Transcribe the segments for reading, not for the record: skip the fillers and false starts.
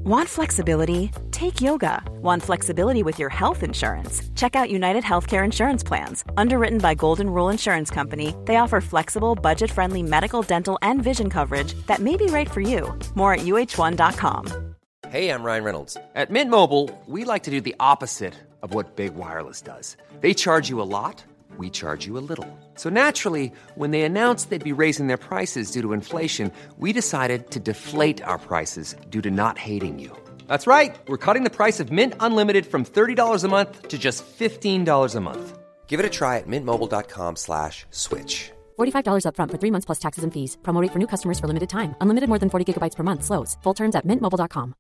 Want flexibility? Take yoga. Want flexibility with your health insurance? Check out United Healthcare Insurance Plans. Underwritten by Golden Rule Insurance Company, they offer flexible, budget-friendly medical, dental, and vision coverage that may be right for you. More at uh1.com. Hey, I'm Ryan Reynolds. At Mint Mobile, we like to do the opposite of what Big Wireless does. They charge you a lot, we charge you a little. So naturally, when they announced they'd be raising their prices due to inflation, we decided to deflate our prices due to not hating you. That's right. We're cutting the price of Mint Unlimited from $30 a month to just $15 a month. Give it a try at mintmobile.com/switch. $45 up front for 3 months plus taxes and fees. Promo rate for new customers for limited time. Unlimited more than 40 gigabytes per month. Slows full terms at mintmobile.com.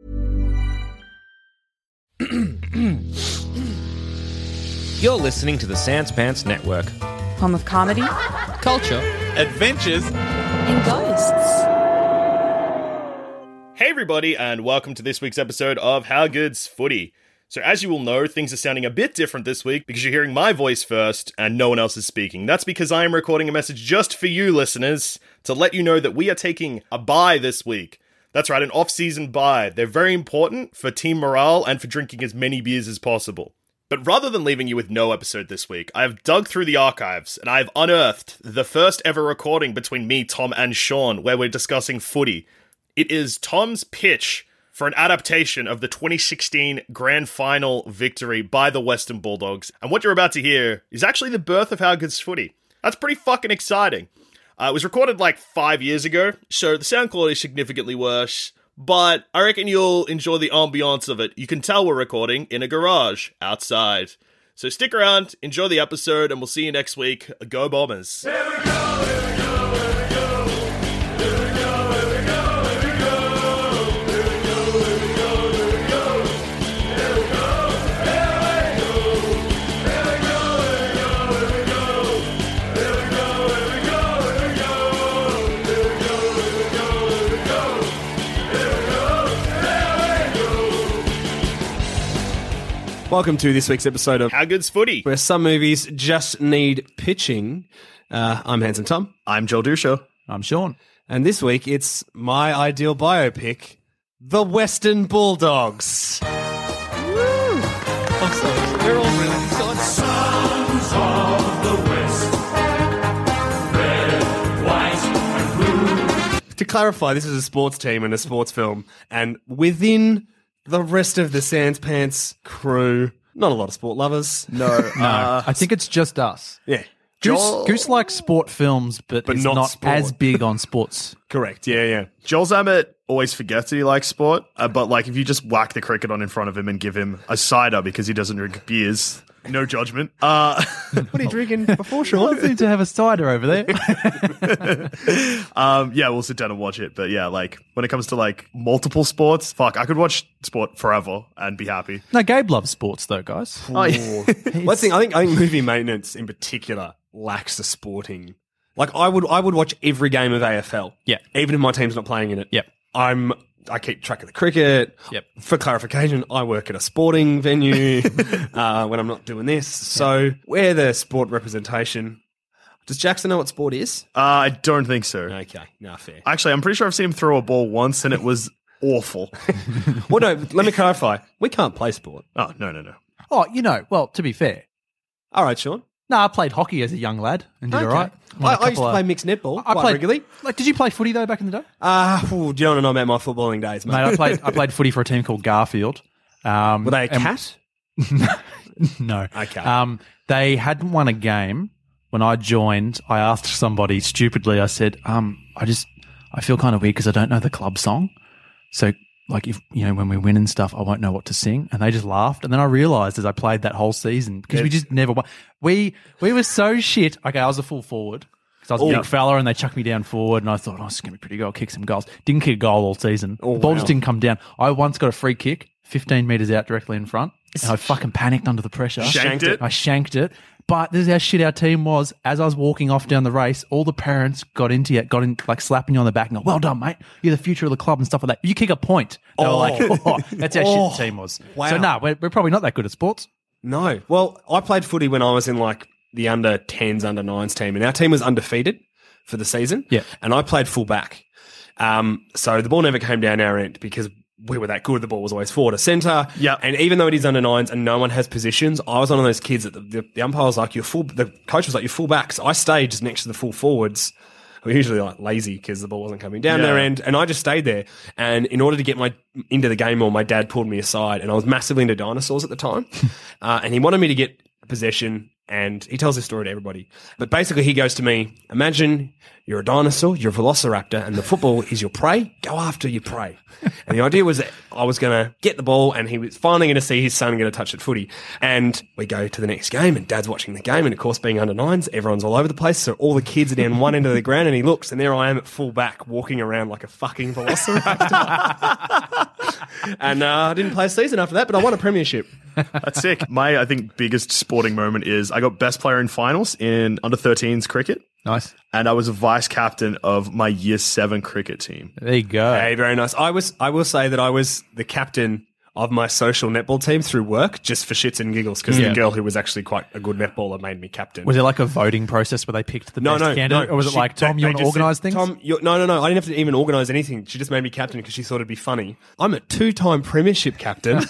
You're listening to the Sans Pants Network. Home of comedy Culture. Adventures. and ghosts. Hey everybody, and welcome to this week's episode of How Good's Footy. So as you will know, things are sounding a bit different this week because you're hearing my voice first and no one else is speaking. That's because I am recording a message just for you listeners to let you know that we are taking a bye this week. That's right, an off-season bye. They're very important for team morale and for drinking as many beers as possible. But rather than leaving you with no episode this week, I have dug through the archives and I have unearthed the first ever recording between me, Tom, and Sean where we're discussing footy. It is Tom's pitch for an adaptation of the 2016 Grand Final victory by the Western Bulldogs. And what you're about to hear is actually the birth of How Good's Footy. That's pretty fucking exciting. It was recorded like 5 years ago, so the sound quality is significantly worse. But I reckon you'll enjoy the ambiance of it. You can tell we're recording in a garage outside. So stick around, enjoy the episode, and we'll see you next week. Go Bombers! Here we go, here we go, here we go. Here we go, here we go, here we go. Here we go, here we go, here we go. Here we go, here we go. Here we go, here we go, here we go. Here we go, here we go, here we go. Here we go, here we go, here we go. Welcome to this week's episode of How Good's Footy? Where Some Movies Just Need Pitching. I'm Handsome Tom. I'm Joel Dusha. I'm Sean. And this week it's my ideal biopic, The Western Bulldogs. I'm sorry. We're all really excited. Sons of the West, red, white, and blue. To clarify, this is a sports team and a sports film. And within the rest of the Sans Pants crew, not a lot of sport lovers. No, I think it's just us. Yeah. Goose likes sport films, but is not not sport. as big on sports. Correct. Yeah. Joel Zammit always forgets that he likes sport, but like if you just whack the cricket on in front of him and give him a cider because he doesn't drink beers, no judgment. What are you drinking before, I Sean? seem to have a cider over there. Yeah, we'll sit down and watch it. But yeah, like when it comes to like multiple sports, fuck, I could watch sport forever and be happy. No, Gabe loves sports though, guys. Oh, yeah. Let's think. I think movie maintenance in particular lacks the sporting. Like I would watch every game of AFL. Yeah. Even if my team's not playing in it. Yep. I keep track of the cricket. Yep. For clarification, I work at a sporting venue when I'm not doing this. So we're the sport representation. Does Jackson know what sport is? I don't think so. Okay. No, fair. Actually, I'm pretty sure I've seen him throw a ball once and it was awful. Well, no, let me clarify. We can't play sport. Oh, no. Oh, well, to be fair. All right, Sean. No, I played hockey as a young lad and did all right. I used to play mixed netball quite regularly. Like, did you play footy though back in the day? Do you want to know about my footballing days, mate? Mate, I played footy for a team called Garfield. Were they a cat? No. Okay. They hadn't won a game when I joined. I asked somebody stupidly. I said, I feel kind of weird because I don't know the club song. So, like, if when we win and stuff, I won't know what to sing. And they just laughed. And then I realised as I played that whole season because we just never won. We were so shit. Okay, I was a full forward because I was a big fella, and they chucked me down forward. And I thought, this is going to be pretty good. I'll kick some goals. Didn't kick a goal all season. The ball just didn't come down. I once got a free kick, 15 metres out directly in front. And I fucking panicked under the pressure. Shanked it? I shanked it. But this is how shit our team was. As I was walking off down the race, all the parents got in like slapping you on the back and go, well done, mate. You're the future of the club and stuff like that. You kick a point. They were like, that's how shit the team was. Wow. So no, we're probably not that good at sports. No. Well, I played footy when I was in like the under 10s, under 9s team, and our team was undefeated for the season. Yeah. And I played full back. So the ball never came down our end because we were that good. The ball was always forward or centre. Yeah. And even though it is under nines and no one has positions, I was one of those kids that the umpire was like, the coach was like, your full backs. I stayed just next to the full forwards. We're usually like lazy because the ball wasn't coming down their end. And I just stayed there. And in order to get into the game more, my dad pulled me aside, and I was massively into dinosaurs at the time. And he wanted me to get possession. And he tells this story to everybody. But basically, he goes to me, imagine you're a dinosaur, you're a velociraptor, and the football is your prey. Go after your prey. And the idea was that I was going to get the ball, and he was finally going to see his son get a touch at footy. And we go to the next game, and Dad's watching the game. And of course, being under nines, everyone's all over the place. So all the kids are down one end of the ground, and he looks, and there I am at full back, walking around like a fucking velociraptor. And I didn't play a season after that, but I won a premiership. That's sick. My, I think, biggest sporting moment is I got best player in finals in under 13s cricket. Nice. And I was a vice captain of my year 7 cricket team. There you go. Hey, very nice. I will say that I was the captain of my social netball team through work, just for shits and giggles, because the girl who was actually quite a good netballer made me captain. Was it like a voting process where they picked the best candidate? Or was it like, Tom, you want to organise things? Tom, no. I didn't have to even organise anything. She just made me captain because she thought it'd be funny. I'm a 2-time premiership captain.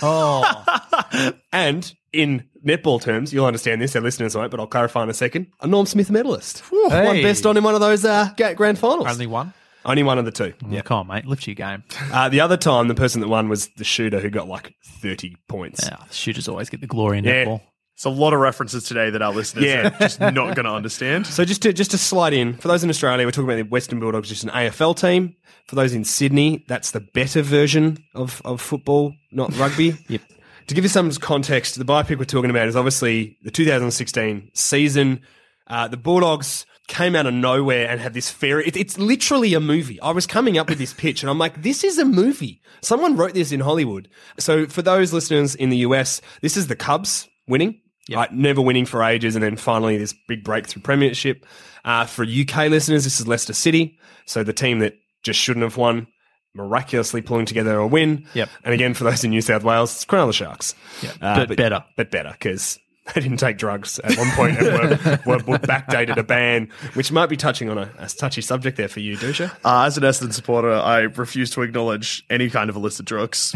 And in netball terms, you'll understand this, our listeners won't, but I'll clarify in a second. A Norm Smith medalist. Hey. Won best on in one of those grand finals. Only one? Only one of the two. Yeah. Come on, mate. Lift your game. The other time, the person that won was the shooter who got like 30 points. Yeah, the shooters always get the glory in Yeah. netball. It's a lot of references today that our listeners are just not going to understand. So just to slide in, for those in Australia, we're talking about the Western Bulldogs, just an AFL team. For those in Sydney, that's the better version of football, not rugby. Yep. To give you some context, the biopic we're talking about is obviously the 2016 season. The Bulldogs came out of nowhere and had this it's literally a movie. I was coming up with this pitch and I'm like, this is a movie. Someone wrote this in Hollywood. So for those listeners in the US, this is the Cubs winning. Yep. Right, never winning for ages, and then finally this big breakthrough premiership. For UK listeners, this is Leicester City, so the team that just shouldn't have won, miraculously pulling together a win. Yep. And again, for those in New South Wales, it's Cronulla Sharks. Yep. But better. But better, because they didn't take drugs at one point and were backdated a ban, which might be touching on a touchy subject there for you, Dusha. As an Essendon supporter, I refuse to acknowledge any kind of illicit drugs.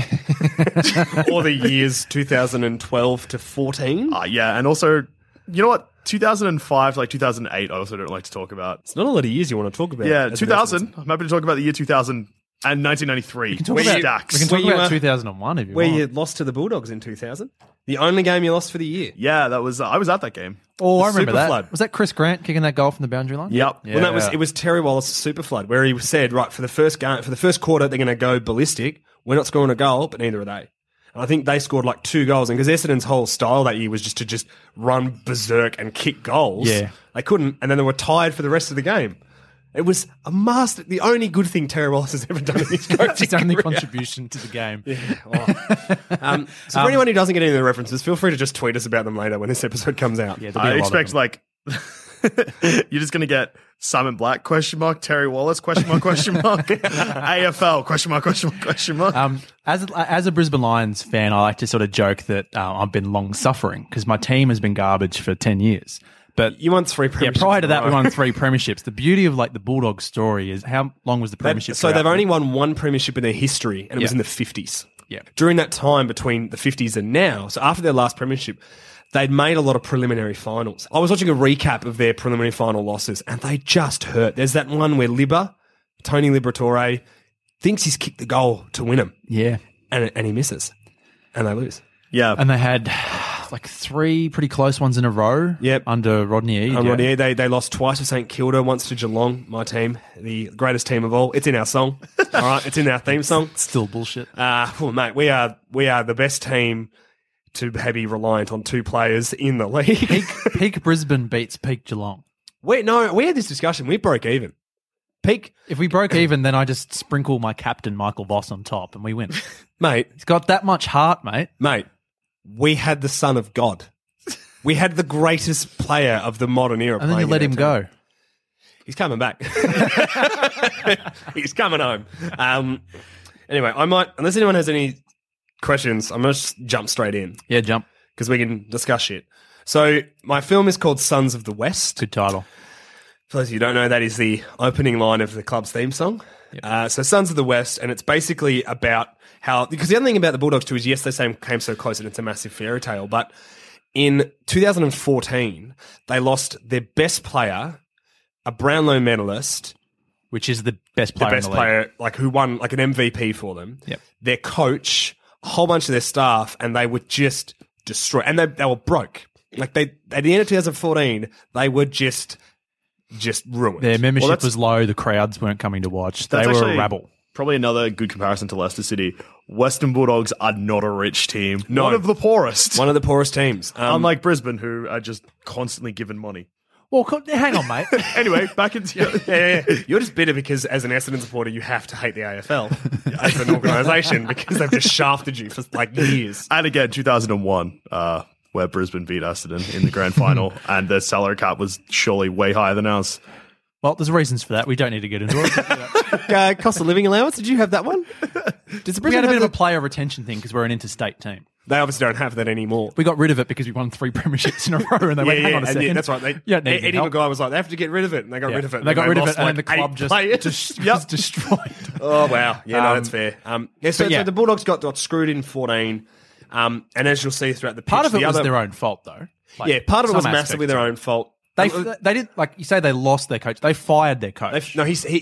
Or the years 2012 to 14. Yeah, and also, you know what? 2005 to like 2008, I also don't like to talk about. It's not a lot of years you want to talk about. Yeah, as 2000. I'm happy to talk about the year 2000 and 1993. We can talk about 2001 if you where want. you lost to the Bulldogs in 2000. The only game you lost for the year. Yeah, that was. I was at that game. Oh, I The remember that. Superflood. Was that Chris Grant kicking that goal from the boundary line? Yep. Yeah. Well, it was Terry Wallace's super flood where he said, right, for the first quarter, they're going to go ballistic. We're not scoring a goal, but neither are they. And I think they scored like 2 goals. And because Essendon's whole style that year was just to run berserk and kick goals, they couldn't. And then they were tied for the rest of the game. It was a master. The only good thing Terry Wallace has ever done in his coaching That's his only career. contribution to the game. So for anyone who doesn't get any of the references, feel free to just tweet us about them later when this episode comes out. Yeah, there'll be I a lot of expect them. like you're just going to get Simon Black ? Terry Wallace ? AFL ? As a Brisbane Lions fan, I like to sort of joke that I've been long suffering because my team has been garbage for 10 years. But You won 3 premierships. yeah, prior to that, we in a row. won 3 premierships. The beauty of like the Bulldogs story is how long was the premiership? So they've drought? only won 1 premiership in their history, and it was Yeah. in the 50s. Yeah. During that time between the 50s and now, so after their last premiership, they'd made a lot of preliminary finals. I was watching a recap of their preliminary final losses, and they just hurt. There's that one where Tony Liberatore, thinks he's kicked the goal to win them, Yeah. and he misses, and they lose. Yeah. And they had like 3 pretty close ones in a row Yep. under Rodney Eade. Rodney, they lost twice to St Kilda, once to Geelong, my team, the greatest team of all. It's in our song. All right, it's in our theme song. Still bullshit. Well, mate, we are the best team to be reliant on 2 players in the league. Peak Brisbane beats peak Geelong. we had this discussion. We broke even. Peak, If we broke even, then I just sprinkle my captain, Michael Voss, on top and we win. mate, He's got that much heart, mate. we had the son of God. We had the greatest player of the modern era. And then you playing let in him our team. go. He's coming back. He's coming home. Anyway, I might, unless anyone has any questions, I'm going to just jump straight in Yeah, jump. because we can discuss shit. So my film is called Sons of the West. Good title. For those of you who don't know, that is the opening line of the club's theme song. So Sons of the West, and it's basically about how, because the other thing about the Bulldogs too is, yes, they came so close and it's a massive fairy tale, but in 2014, they lost their best player, a Brownlow medalist, which is the best player. The best player, like who won like an MVP for them. Yep. Their coach, a whole bunch of their staff, and they were just destroyed. And they were broke. Like at the end of 2014, they were just ruined. Their membership was low. The crowds weren't coming to watch. They were a rabble. Probably another good comparison to Leicester City. Western Bulldogs are not a rich team. No. One of the poorest. One of the poorest teams. Unlike Brisbane, who are just constantly given money. Well, hang on, mate. Anyway, back into... Yeah. You're just bitter because as an Essendon supporter, you have to hate the AFL as an organisation because they've just shafted you for like years. And again, 2001, where Brisbane beat Essendon in the grand final, and their salary cap was surely way higher than ours. Well, there's reasons for that. We don't need to get into it. Cost of living allowance, did you have that one? We had a bit of a player retention thing because we're an interstate team. They obviously don't have that anymore. We got rid of it because we won 3 premierships in a row, and they went, hang on a second. Yeah, that's right. Eddie McGuire was like, they have to get rid of it, and they got rid of it. They got rid of it, and then like the club just was destroyed. Oh, wow. Yeah, no, that's fair. So the Bulldogs got screwed in 14, and as you'll see throughout the pitch... Part of it was their own fault, though. Part of it was massively their own fault. They did, like you say, they lost their coach. They fired their coach.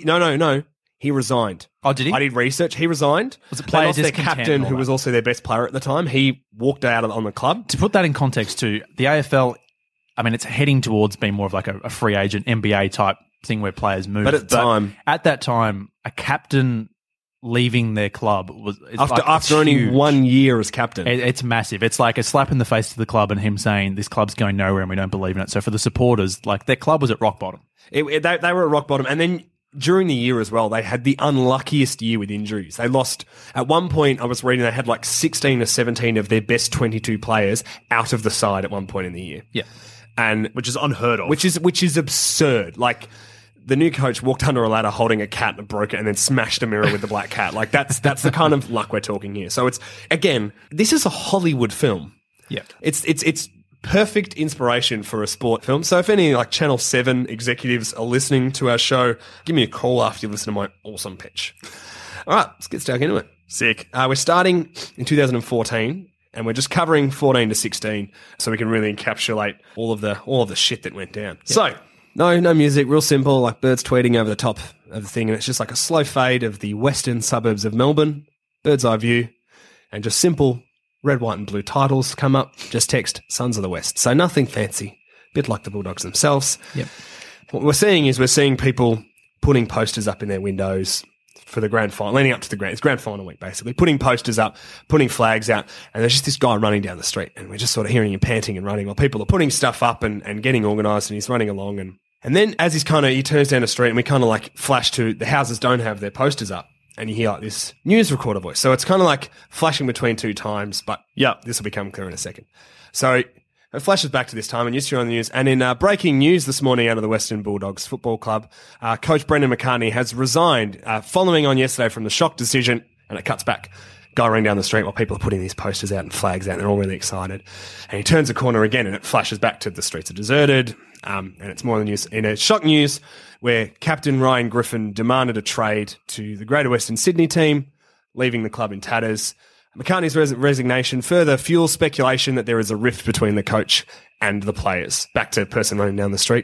No. He resigned. Oh, did he? I did research. He resigned. Was it player they lost their discontent captain, who was also their best player at the time. He walked out on the club. To put that in context too, the AFL, I mean, it's heading towards being more of like a free agent NBA type thing where players move. But at that time, a captain leaving their club was after only huge. 1 year as captain. It's massive. It's like a slap in the face to the club and him saying this club's going nowhere and we don't believe in it. So for the supporters, like their club was at rock bottom. They were at rock bottom, and then during the year as well, they had the unluckiest year with injuries. They lost, at one point, I was reading, they had like 16 or 17 of their best 22 players out of the side at one point in the year. Yeah. And which is unheard of. Which is absurd. Like, the new coach walked under a ladder holding a cat and broke it and then smashed a mirror with the black cat. Like, that's the kind of luck we're talking here. So it's, again, this is a Hollywood film. Yeah. It's perfect inspiration for a sport film. So if any like Channel 7 executives are listening to our show, give me a call after you listen to my awesome pitch. All right, let's get stuck into it. Sick. We're starting in 2014, and we're just covering 14 to 16, so we can really encapsulate all of the shit that went down. Yep. So no music, real simple, like birds tweeting over the top of the thing, and it's just like a slow fade of the western suburbs of Melbourne, bird's eye view, and just simple red, white, and blue titles come up. Just text Sons of the West. So nothing fancy. Bit like the Bulldogs themselves. Yep. What we're seeing people putting posters up in their windows for the grand final, leading up to it's grand final week, basically. Putting posters up, putting flags out, and there's just this guy running down the street, and we're just sort of hearing him panting and running while people are putting stuff up and getting organised, and he's running along. And then as he turns down the street, and we kind of like flash to the houses don't have their posters up. And you hear like this news recorder voice. So it's kind of like flashing between two times, but yeah, this will become clear in a second. So it flashes back to this time, and you're on the news. And in breaking news this morning out of the Western Bulldogs Football Club, Coach Brendan McCartney has resigned following on yesterday from the shock decision, and it cuts back. Guy running down the street while people are putting these posters out and flags out, and they're all really excited. And he turns a corner again, and it flashes back to the streets are deserted. And it's more in the news. In a shock news where Captain Ryan Griffin demanded a trade to the Greater Western Sydney team, leaving the club in tatters. McCartney's resignation further fuels speculation that there is a rift between the coach and the players. Back to person running down the street.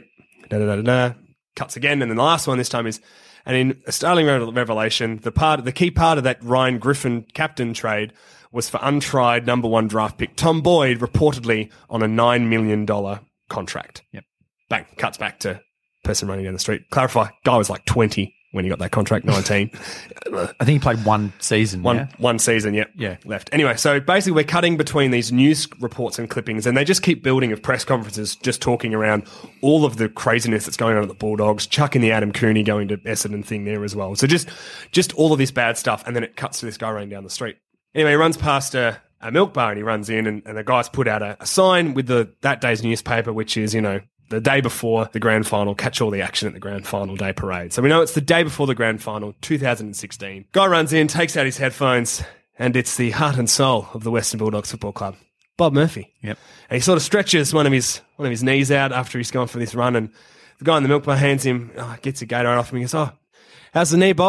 Cuts again. And then the last one this time is, and in a startling revelation, the key part of that Ryan Griffin captain trade was for untried number 1 draft pick Tom Boyd, reportedly on a $9 million contract. Yep. Bang, cuts back to person running down the street. Clarify, guy was like 20 when he got that contract, 19. I think he played one season. One season, yep. Yeah. Left. Anyway, so basically we're cutting between these news reports and clippings, and they just keep building of press conferences, just talking around all of the craziness that's going on at the Bulldogs, chucking the Adam Cooney going to Essendon thing there as well. So just all of this bad stuff, and then it cuts to this guy running down the street. Anyway, he runs past a milk bar, and he runs in, and the guys put out a sign with that day's newspaper, which is, the day before the grand final, catch all the action at the grand final day parade. So we know it's the day before the grand final, 2016. Guy runs in, takes out his headphones, and it's the heart and soul of the Western Bulldogs Football Club, Bob Murphy. Yep. And he sort of stretches one of his knees out after he's gone for this run, and the guy in the milk bar hands him, gets a Gatorade off him, and he goes, "Oh, how's the knee, Bob?"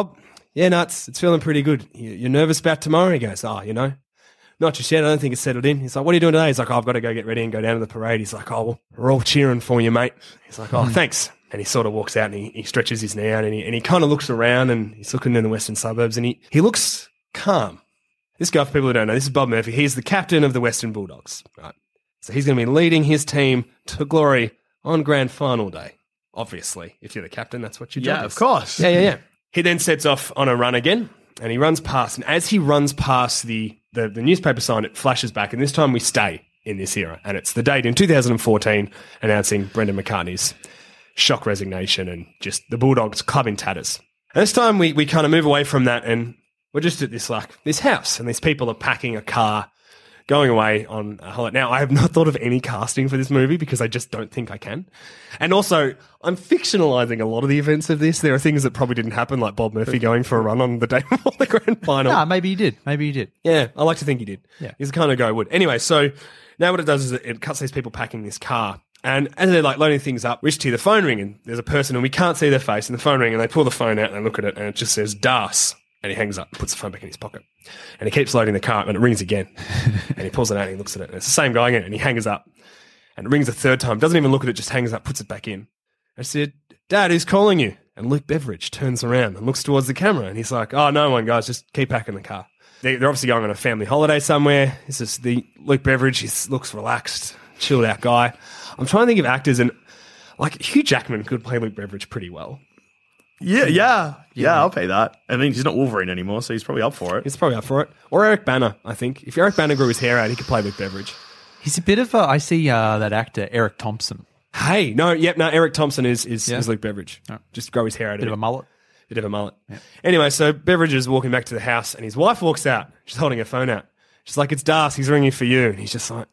yeah, nuts. It's feeling pretty good. You're nervous about tomorrow? He goes, oh, not just yet. I don't think it's settled in. He's like, what are you doing today? He's like, oh, I've got to go get ready and go down to the parade. He's like, oh, well, we're all cheering for you, mate. He's like, oh, thanks. And he sort of walks out and he stretches his knee out and he kind of looks around and he's looking in the western suburbs and he looks calm. This guy, for people who don't know, this is Bob Murphy. He's the captain of the Western Bulldogs. Right. So he's going to be leading his team to glory on grand final day. Obviously, if you're the captain, that's what your job is. Yeah, of course. Yeah. He then sets off on a run again, and he runs past. And as he runs past the newspaper sign, it flashes back. And this time we stay in this era. And it's the date in 2014 announcing Brendan McCartney's shock resignation and just the Bulldogs club in tatters. And this time we kind of move away from that, and we're just at this house, and these people are packing a car, going away on a holiday. Now, I have not thought of any casting for this movie because I just don't think I can. And also, I'm fictionalizing a lot of the events of this. There are things that probably didn't happen, like Bob Murphy going for a run on the day before the grand final. Nah, maybe he did. Yeah, I like to think he did. Yeah. He's the kind of guy who would. Anyway, so now what it does is it cuts these people packing this car. And as they're like loading things up, we just hear the phone ring, and there's a person, and we can't see their face, and the phone ring, and they pull the phone out and they look at it, and it just says Das. And he hangs up, puts the phone back in his pocket. And he keeps loading the car, and it rings again. And he pulls it out and he looks at it. And it's the same guy again, and he hangs up. And it rings a third time. Doesn't even look at it, just hangs up, puts it back in. I said, Dad, who's calling you? And Luke Beveridge turns around and looks towards the camera. And he's like, oh, no one, guys, just keep packing the car. They're obviously going on a family holiday somewhere. This is the Luke Beveridge. He looks relaxed, chilled out guy. I'm trying to think of actors, and like Hugh Jackman could play Luke Beveridge pretty well. Yeah, I'll pay that. I mean, he's not Wolverine anymore, so he's probably up for it. He's probably up for it. Or Eric Bana, I think. If Eric Bana grew his hair out, he could play Luke Beveridge. He's a bit of I see that actor, Eric Thompson. Hey, Eric Thompson is Luke Beveridge. Oh. Just grow his hair out. Bit of a mullet. Yeah. Anyway, so Beveridge is walking back to the house, and his wife walks out. She's holding her phone out. She's like, it's Das, he's ringing for you. And he's just like,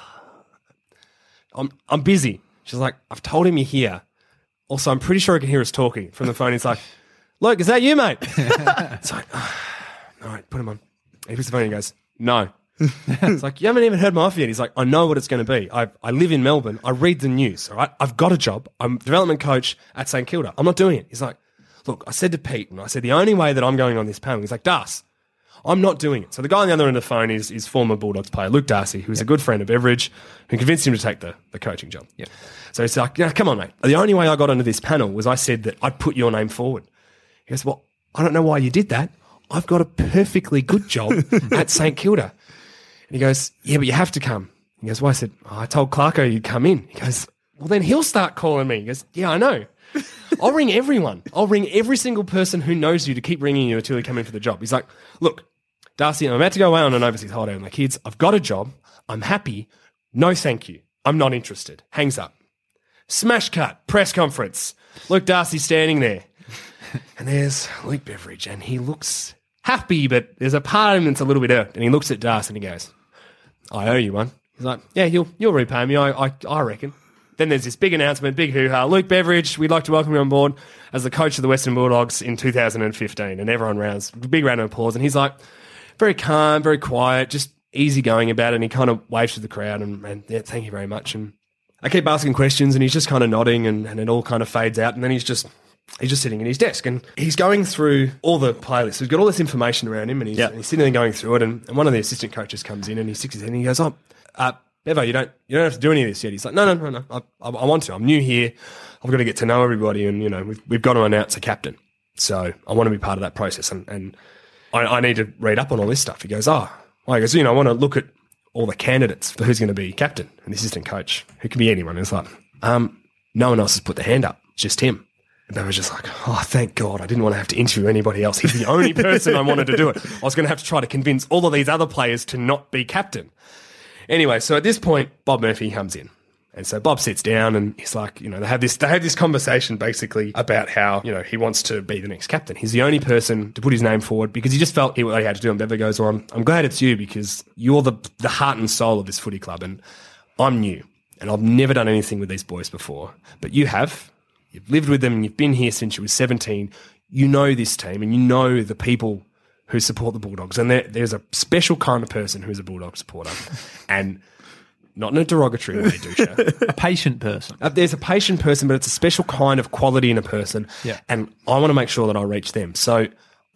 I'm busy. She's like, I've told him you're here. Also, I'm pretty sure he can hear us talking from the phone. He's like, Luke, is that you, mate? It's like, all right, put him on. He puts the phone and he goes, no. It's like, you haven't even heard my offer yet. He's like, I know what it's going to be. I live in Melbourne. I read the news, all right? I've got a job. I'm a development coach at St Kilda. I'm not doing it. He's like, look, I said to Pete, and I said, the only way that I'm going on this panel, he's like, Das, I'm not doing it. So the guy on the other end of the phone is former Bulldogs player Luke Darcy, who's a good friend of Beveridge, who convinced him to take the coaching job. Yep. So he's like, come on, mate. The only way I got onto this panel was I said that I'd put your name forward. He goes, well, I don't know why you did that. I've got a perfectly good job at St Kilda. And he goes, yeah, but you have to come. He goes, well, I said, I told Clarko you'd come in. He goes, well, then he'll start calling me. He goes, yeah, I know. I'll ring everyone. I'll ring every single person who knows you to keep ringing you until you come in for the job. He's like, look, Darcy, I'm about to go away on an overseas holiday with my kids. I've got a job. I'm happy. No, thank you. I'm not interested. Hangs up. Smash cut. Press conference. Luke Darcy standing there. And there's Luke Beveridge, and he looks happy, but there's a part of him that's a little bit hurt. And he looks at Darcy and he goes, I owe you one. He's like, yeah, you'll repay me, I reckon. Then there's this big announcement, big hoo-ha. Luke Beveridge, we'd like to welcome you on board as the coach of the Western Bulldogs in 2015. And everyone rounds, big round of applause. And he's like, very calm, very quiet, just easygoing about it. And he kind of waves to the crowd and yeah, thank you very much. And I keep asking questions and he's just kind of nodding and it all kind of fades out. And then he's just sitting in his desk and he's going through all the playlists. He's got all this information around him and he's sitting there going through it. And one of the assistant coaches comes in and he sticks his head and he goes, Bevo, you don't have to do any of this yet. He's like, no. I want to. I'm new here. I've got to get to know everybody, and you know, we've got to announce a captain. So I want to be part of that process, and I need to read up on all this stuff. He goes, he goes, I want to look at all the candidates for who's going to be captain and the assistant coach, who can be anyone. And it's like, no one else has put their hand up, just him. And Bevo was just like, thank God, I didn't want to have to interview anybody else. He's the only person I wanted to do it. I was going to have to try to convince all of these other players to not be captain. Anyway, so at this point, Bob Murphy comes in. And so Bob sits down and he's like, they have this conversation basically about how, he wants to be the next captain. He's the only person to put his name forward because he just felt he had to do it. And Bevo goes, well, I'm glad it's you because you're the heart and soul of this footy club. And I'm new and I've never done anything with these boys before. But you have. You've lived with them and you've been here since you were 17. You know this team and you know the people who support the Bulldogs. And there's a special kind of person who's a Bulldog supporter. And not in a derogatory way, Dusha. A patient person. There's a patient person, but it's a special kind of quality in a person. Yeah. And I want to make sure that I reach them. So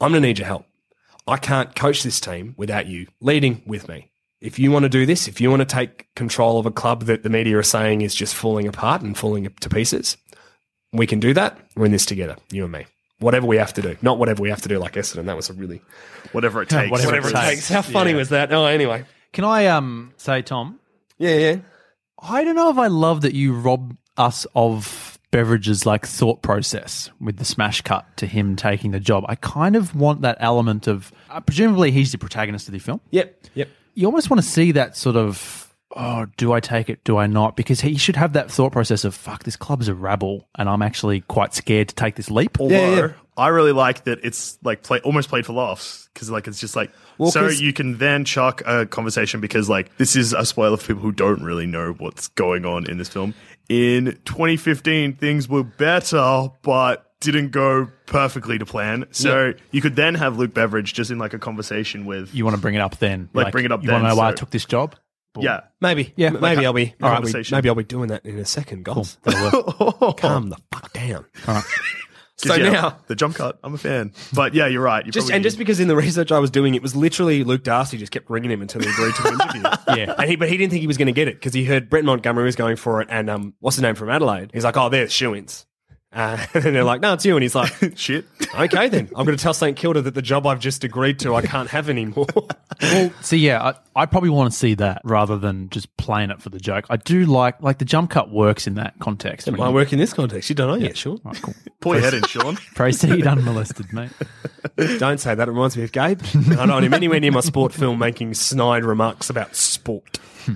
I'm going to need your help. I can't coach this team without you leading with me. If you want to do this, if you want to take control of a club that the media are saying is just falling apart and falling to pieces, we can do that. We're in this together, you and me. Whatever we have to do. Not whatever we have to do like Essendon. That was a really... Whatever it takes. Whatever it takes. How funny was that? Oh, anyway. Can I say, Tom? Yeah. I don't know if I love that you rob us of Beveridge's like thought process with the smash cut to him taking the job. I kind of want that element of presumably he's the protagonist of the film. Yep. You almost want to see that sort of, oh, do I take it? Do I not? Because he should have that thought process of, fuck, this club's a rabble and I'm actually quite scared to take this leap. Although I really like that it's like almost played for laughs because like it's just like so you can then chuck a conversation because like this is a spoiler for people who don't really know what's going on in this film. In 2015, things were better, but didn't go perfectly to plan. So you could then have Luke Beveridge just in like a conversation with. You want to bring it up then? Like bring it up. You want to know why I took this job? Yeah, maybe. Yeah, maybe I'll be. All right, maybe I'll be doing that in a second, guys. Cool. Calm the fuck down. All right. So now the jump cut, I'm a fan. But yeah, you're right. Just because in the research I was doing, it was literally Luke Darcy just kept ringing him until he agreed to the interview. Yeah, but he didn't think he was going to get it because he heard Brett Montgomery was going for it, and what's his name from Adelaide? He's like, oh, they're shoo-ins. And they're like, no, it's you. And he's like, shit. Okay, then. I'm going to tell St Kilda that the job I've just agreed to, I can't have anymore. Well, so yeah, I probably want to see that rather than just playing it for the joke. I do like the jump cut works in that context. It might work in this context. You don't know yet, Sean. Right, cool. Pull your head in, Sean. Proceed unmolested, mate. Don't say that. It reminds me of Gabe. I don't want him anywhere near my sport film making snide remarks about sport.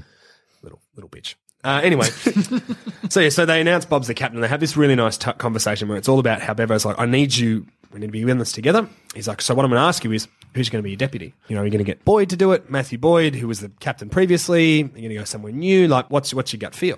Little bitch. Anyway, so they announce Bob's the captain. They have this really nice conversation where it's all about how Bevo's like, we need to be in this together. He's like, so what I'm going to ask you is, who's going to be your deputy? You know, are you going to get Boyd to do it? Matthew Boyd, who was the captain previously? Are you going to go somewhere new? Like, what's your gut feel?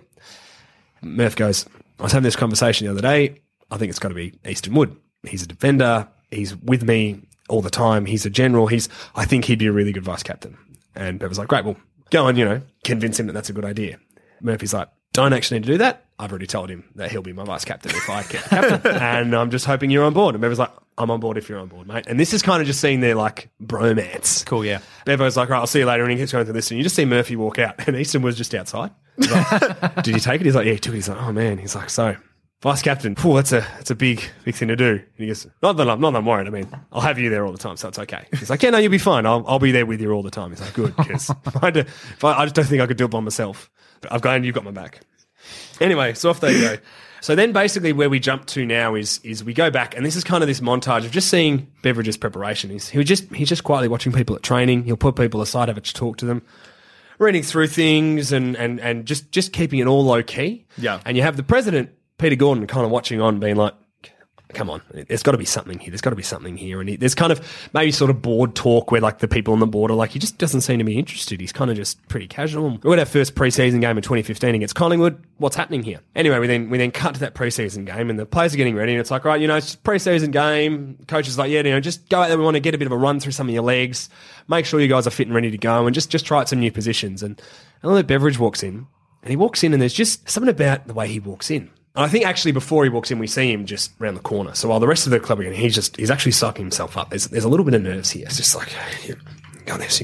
Murph goes, I was having this conversation the other day. I think it's got to be Easton Wood. He's a defender. He's with me all the time. He's a general. I think he'd be a really good vice captain. And Bevo's like, great, well, go and, convince him that that's a good idea. Murphy's like, don't actually need to do that. I've already told him that he'll be my vice captain if I get captain. And I'm just hoping you're on board. And Bevo's like, I'm on board if you're on board, mate. And this is kind of just seeing their like bromance. Cool, yeah. Bevo's like, right, I'll see you later. And he keeps going through this. And you just see Murphy walk out. And Easton was just outside. He's like, did you take it? He's like, yeah, he took it. He's like, oh man. He's like, so vice captain, that's a big thing to do. And he goes, not that I'm worried. I mean, I'll have you there all the time, so it's okay. He's like, yeah, no, you'll be fine. I'll be there with you all the time. He's like, good, because I just don't think I could do it by myself. But I've gone, you've got my back. Anyway, so off they go. So then basically where we jump to now is we go back, and this is kind of this montage of just seeing Beveridge's preparation. He's just quietly watching people at training. He'll put people aside, have a talk to them, reading through things and just keeping it all low key. Yeah. And you have the president, Peter Gordon, kind of watching on, being like, come on, there's got to be something here. There's got to be something here. And there's kind of maybe sort of board talk where like the people on the board are like, he just doesn't seem to be interested. He's kind of just pretty casual. We had our first preseason game in 2015 against Collingwood. What's happening here? Anyway, we then cut to that preseason game and the players are getting ready and it's like, right, it's just a preseason game. Coach is like, yeah, just go out there. We want to get a bit of a run through some of your legs. Make sure you guys are fit and ready to go and just try out some new positions. And then Beveridge walks in and there's just something about the way he walks in. I think actually before he walks in, we see him just round the corner. So while the rest of the club are going, he's actually sucking himself up. There's a little bit of nerves here. It's just like, you got this.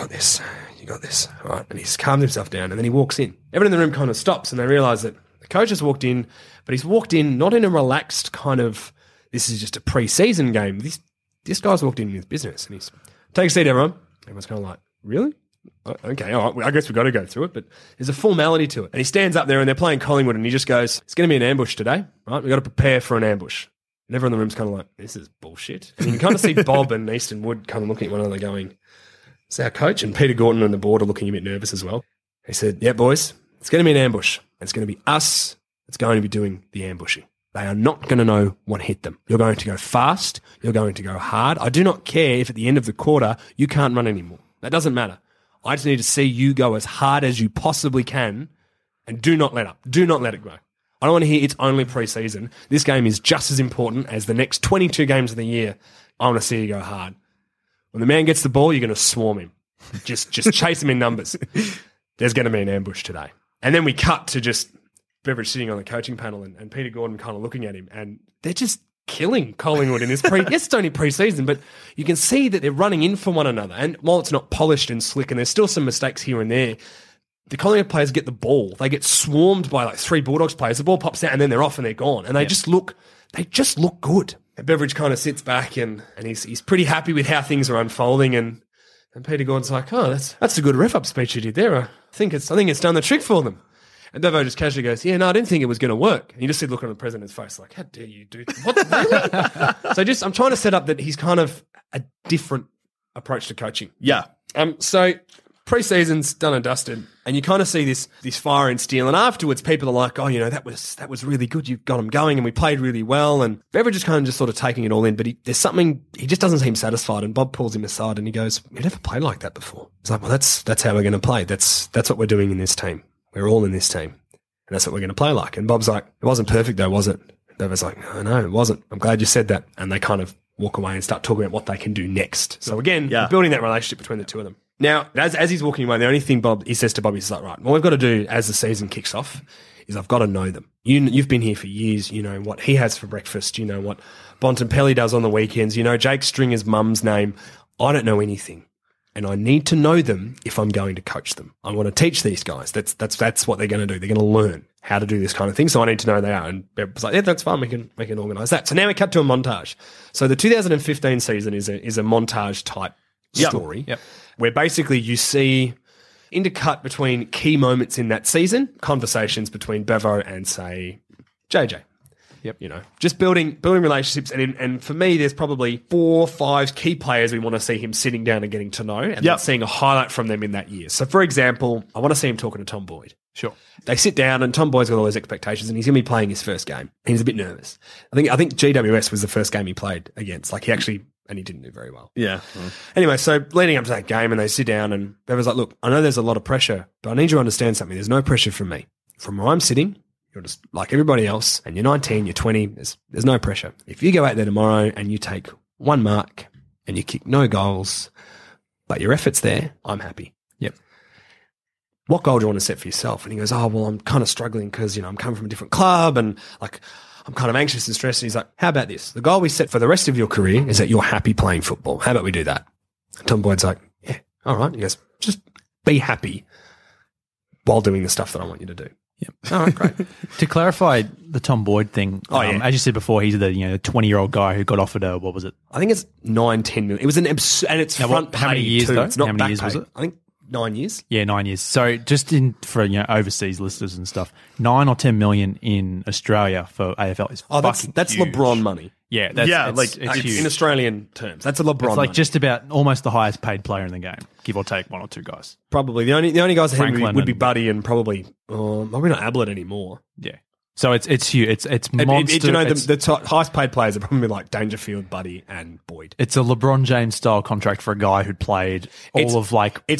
All right. And he's calmed himself down and then he walks in. Everyone in the room kind of stops and they realise that the coach has walked in, but he's walked in not in a relaxed kind of, this is just a pre-season game. This guy's walked in with business and he's, take a seat, everyone. Everyone's kind of like, really? Okay, all right. Well, I guess we've got to go through it, but there's a formality to it. And he stands up there and they're playing Collingwood and he just goes, it's going to be an ambush today, right? We've got to prepare for an ambush. And everyone in the room's kind of like, this is bullshit. And you can kind of see Bob and Easton Wood kind of looking at one another going, it's our coach. And Peter Gordon and the board are looking a bit nervous as well. He said, yeah, boys, it's going to be an ambush. It's going to be us that's going to be doing the ambushing. They are not going to know what hit them. You're going to go fast. You're going to go hard. I do not care if at the end of the quarter you can't run anymore. That doesn't matter. I just need to see you go as hard as you possibly can and do not let up. Do not let it go. I don't want to hear it's only pre-season. This game is just as important as the next 22 games of the year. I want to see you go hard. When the man gets the ball, you're going to swarm him. Just chase him in numbers. There's going to be an ambush today. And then we cut to just Beveridge sitting on the coaching panel and Peter Gordon kind of looking at him. And they're just killing Collingwood in this yes, it's only pre-season, but you can see that they're running in for one another. And while it's not polished and slick, and there's still some mistakes here and there, the Collingwood players get the ball. They get swarmed by like 3 Bulldogs players. The ball pops out and then they're off and they're gone. And they just look good. And Beveridge kind of sits back and he's pretty happy with how things are unfolding. And Peter Gordon's like, oh, that's a good ref-up speech you did there. I think it's done the trick for them. And Bevo just casually goes, yeah, no, I didn't think it was going to work. And you just see the look on the president's face like, how dare you do that? What? Really? So I'm trying to set up that he's kind of a different approach to coaching. Yeah. So pre-season's done and dusted, and you kind of see this fire and steel. And afterwards, people are like, oh, that was really good. You got them going, and we played really well. And Beveridge is kind of just sort of taking it all in. But there's something, he just doesn't seem satisfied. And Bob pulls him aside and he goes, we never played like that before. He's like, well, that's how we're going to play. That's what we're doing in this team. We're all in this team, and that's what we're going to play like. And Bob's like, it wasn't perfect though, was it? And Bevo's like, no, it wasn't. I'm glad you said that. And they kind of walk away and start talking about what they can do next. So again, building that relationship between the two of them. Now, as he's walking away, the only thing he says to Bobby, he's like, right, what we've got to do as the season kicks off is I've got to know them. You've been here for years. You know what he has for breakfast. You know what Bontempelli does on the weekends. You know Jake Stringer's mum's name. I don't know anything. And I need to know them if I'm going to coach them. I want to teach these guys. That's what they're going to do. They're going to learn how to do this kind of thing. So I need to know they are. And Bev was like, yeah, that's fine. We can organise that. So now we cut to a montage. So the 2015 season is a montage type story. Yep. Where basically you see intercut between key moments in that season, conversations between Bevo and, say, JJ. Yep. Just building relationships. And for me, there's probably 4 or 5 key players we want to see him sitting down and getting to know and then seeing a highlight from them in that year. So, for example, I want to see him talking to Tom Boyd. Sure. They sit down and Tom Boyd's got all those expectations and he's going to be playing his first game. He's a bit nervous. I think GWS was the first game he played against. Like and he didn't do very well. Yeah. Anyway, so leading up to that game and they sit down and Bevo's like, look, I know there's a lot of pressure, but I need you to understand something. There's no pressure from me. From where I'm sitting, you're just like everybody else and you're 19, you're 20, there's no pressure. If you go out there tomorrow and you take 1 mark and you kick no goals, but your effort's there, I'm happy. Yep. What goal do you want to set for yourself? And he goes, oh, well, I'm kind of struggling because, I'm coming from a different club and like I'm kind of anxious and stressed. And he's like, how about this? The goal we set for the rest of your career is that you're happy playing football. How about we do that? And Tom Boyd's like, yeah, all right. He goes, just be happy while doing the stuff that I want you to do. Yep. All right, great. To clarify the Tom Boyd thing, as you said before, he's the 20-year-old guy who got offered what was it? I think it's 9-10 million. It was an and it's front pay. How many years too. though? It's not how many back years pay. was it? I think 9 years. Yeah, 9 years. So just for overseas listeners and stuff, 9 or 10 million in Australia for AFL is that's huge. LeBron money. Yeah, it's huge. in Australian terms. That's a LeBron. It's like money. just about almost the highest paid player in the game, give or take 1 or 2 guys. Probably the only guys ahead would be and- Buddy and probably not Ablett anymore. Yeah. So it's huge. It's monster. The highest paid players are probably like Dangerfield, Buddy, and Boyd. It's a LeBron James style contract for a guy who'd played maybe 10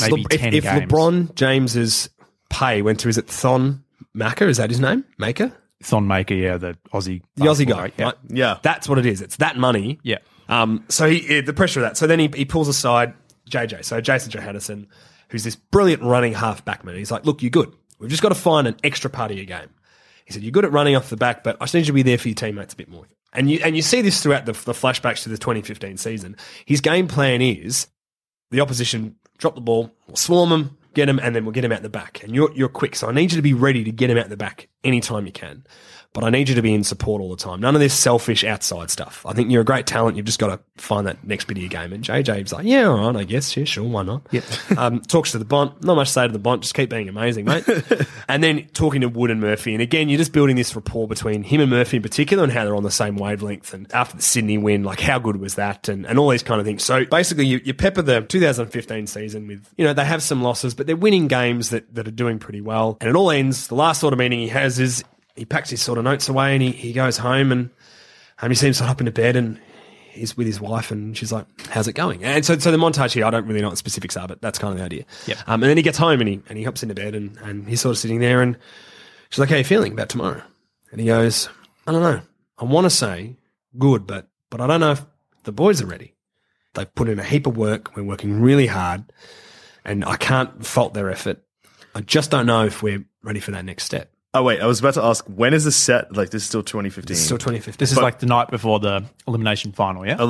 if games. LeBron James's pay went to, is it Thon Maker? Is that his name? Maker? Thon Maker, yeah, the Aussie guy. yeah. Right? Yeah. That's what it is. It's that money. Yeah. So the pressure of that. So then he pulls aside JJ. So Jason Johannesson, who's this brilliant running half backman. He's like, look, you're good. We've just got to find an extra part of your game. He said, you're good at running off the back, but I just need you to be there for your teammates a bit more. And you see this throughout the flashbacks to the 2015 season. His game plan is the opposition drop the ball, we'll swarm them, get him, and then we'll get him out the back. And you're quick, so I need you to be ready to get him out the back anytime you can. But I need you to be in support all the time. None of this selfish outside stuff. I think you're a great talent. You've just got to find that next bit of your game. And JJ's like, yeah, all right, I guess. Yeah, sure, why not? Yep. Talks to the Bont. Not much to say to the Bont. Just keep being amazing, mate. And then talking to Wood and Murphy. And again, you're just building this rapport between him and Murphy in particular and how they're on the same wavelength. And after the Sydney win, like how good was that? And all these kind of things. So basically, you pepper the 2015 season with, they have some losses, but they're winning games that are doing pretty well. And it all ends. The last sort of meeting he has is he packs his sort of notes away and he goes home and he seems to hop into bed and he's with his wife and she's like, how's it going? And so the montage here, I don't really know what the specifics are, but that's kind of the idea. Yep. And then he gets home and he hops into bed and he's sort of sitting there and she's like, how are you feeling about tomorrow? And he goes, I don't know. I want to say good, but I don't know if the boys are ready. They've put in a heap of work. We're working really hard and I can't fault their effort. I just don't know if we're ready for that next step. Oh, wait, I was about to ask, when is this set? Like, this is still 2015. It's still 2015. This is like the night before the elimination final, yeah?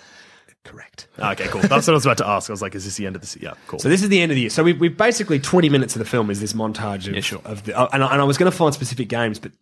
Correct. Okay, cool. That's what I was about to ask. I was like, is this the end of this? Yeah, cool. So this is the end of the year. So we basically 20 minutes of the film is this montage of the, and I was going to find specific games, but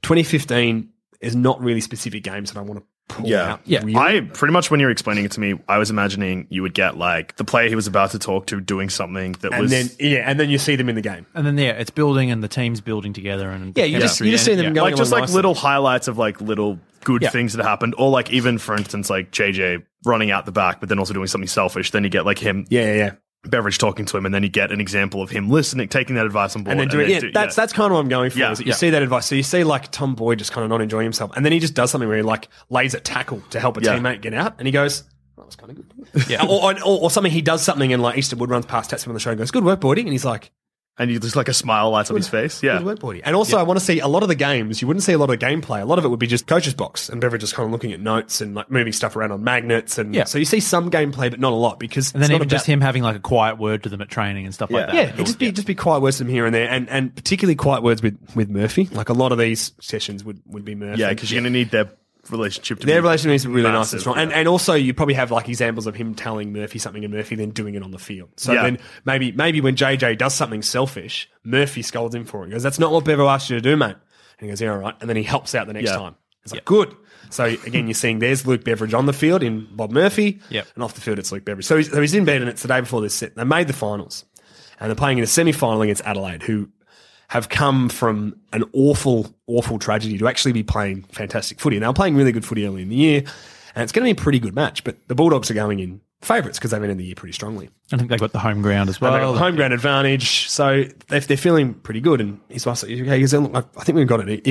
2015 is not really specific games that I want to pull out. Yeah. really. I pretty much, when you were explaining it to me, I was imagining you would get like the player he was about to talk to doing something that and was. then you see them in the game. And then, it's building and the team's building together. And You just see them going like just along like nicely. little highlights of like little good Yeah. things that happened, or like even for instance like JJ running out the back but then also doing something selfish. Then you get like him Yeah. Beveridge talking to him, and then you get an example of him listening, taking that advice on board, And then doing that's kind of what I'm going for. Yeah. Is that you see that advice. So you see like Tom Boyd just kind of not enjoying himself, and then he just does something where he like lays at tackle to help a Yeah. teammate get out, and he goes, "That was kind of good." Yeah. or something he does something, and like Easton Wood runs past, taps him on the shoulder, and goes, "Good work, Boydie," and he's like, and you just like a smile lights on his face. Yeah, Good work, Boydie. And also, I want to see a lot of the games. You wouldn't see a lot of the gameplay. A lot of it would be just coach's box and Beveridge just kind of looking at notes and like moving stuff around on magnets. And so you see some gameplay, but not a lot because And then it's not even just about- him having like a quiet word to them at training and stuff like that. Yeah, it'd just be quiet words from here and there, and particularly quiet words with Murphy. Like a lot of these sessions would be Murphy. yeah, because you're going to need their relationship to Their be relationship is really nice massive, and strong. yeah. And also you probably have like examples of him telling Murphy something and Murphy then doing it on the field. So Yeah. then maybe when JJ does something selfish, Murphy scolds him for it. He goes, "That's not what Bevo asked you to do, mate." And he goes, "Yeah, all right." And then he helps out the next Yeah. time. It's like, good. So again, you're seeing there's Luke Beveridge on the field in Bob Murphy. Yep. And off the field, it's Luke Beveridge. So he's in bed, and it's the day before this set. They made the finals. And they're playing in a semi-final against Adelaide, who have come from an awful, awful tragedy to actually be playing fantastic footy. And they were playing really good footy early in the year, and it's going to be a pretty good match. But the Bulldogs are going in favourites because they've ended the year pretty strongly. I think they got the home ground as And they've got well. the home ground advantage, so they're feeling pretty good. And his wife said, "Okay, he goes, look, I think we've got it.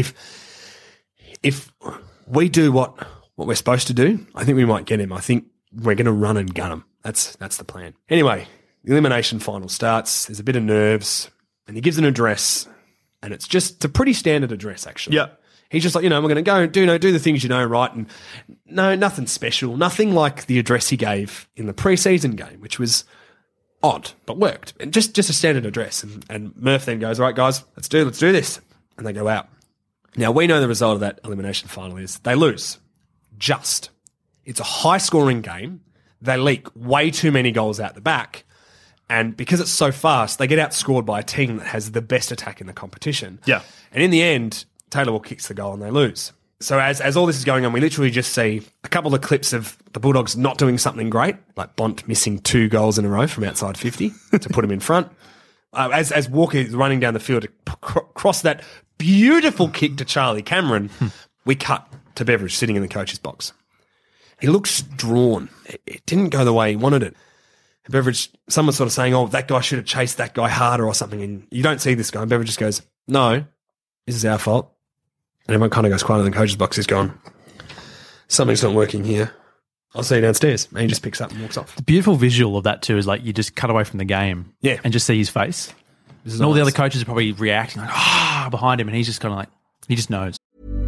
If we do what we're supposed to do, I think we might get him. I think we're going to run and gun him. That's the plan." Anyway, the elimination final starts. There's a bit of nerves, and he gives an address, and it's a pretty standard address, actually. Yeah. He's just like, we're going to go and do the things you know, right? And no, nothing special. Nothing like the address he gave in the preseason game, which was odd, but worked. And just a standard address. And Murph then goes, "All right, guys, let's do this." And they go out. Now, we know the result of that elimination final is they lose. Just. It's a high-scoring game. They leak way too many goals out the back. And because it's so fast, they get outscored by a team that has the best attack in the competition. Yeah. And in the end, Taylor Wall kicks the goal and they lose. So as all this is going on, we literally just see a couple of clips of the Bulldogs not doing something great, like Bont missing 2 goals in a row from outside 50 to put him in front. As Walker is running down the field to cross that beautiful kick to Charlie Cameron, we cut to Beveridge sitting in the coach's box. He looks drawn. It didn't go the way he wanted it. Beveridge, someone's sort of saying, "Oh, that guy should have chased that guy harder or something." And you don't see this guy. And Beveridge just goes, "No, this is our fault." And everyone kind of goes quiet in the coach's box. He's gone, "Something's not working here. I'll see you downstairs." And he just picks up and walks off. The beautiful visual of that too is like you just cut away from the game, Yeah. and just see his face. And all the other coaches are probably reacting like behind him, and he's just kind of like he just knows.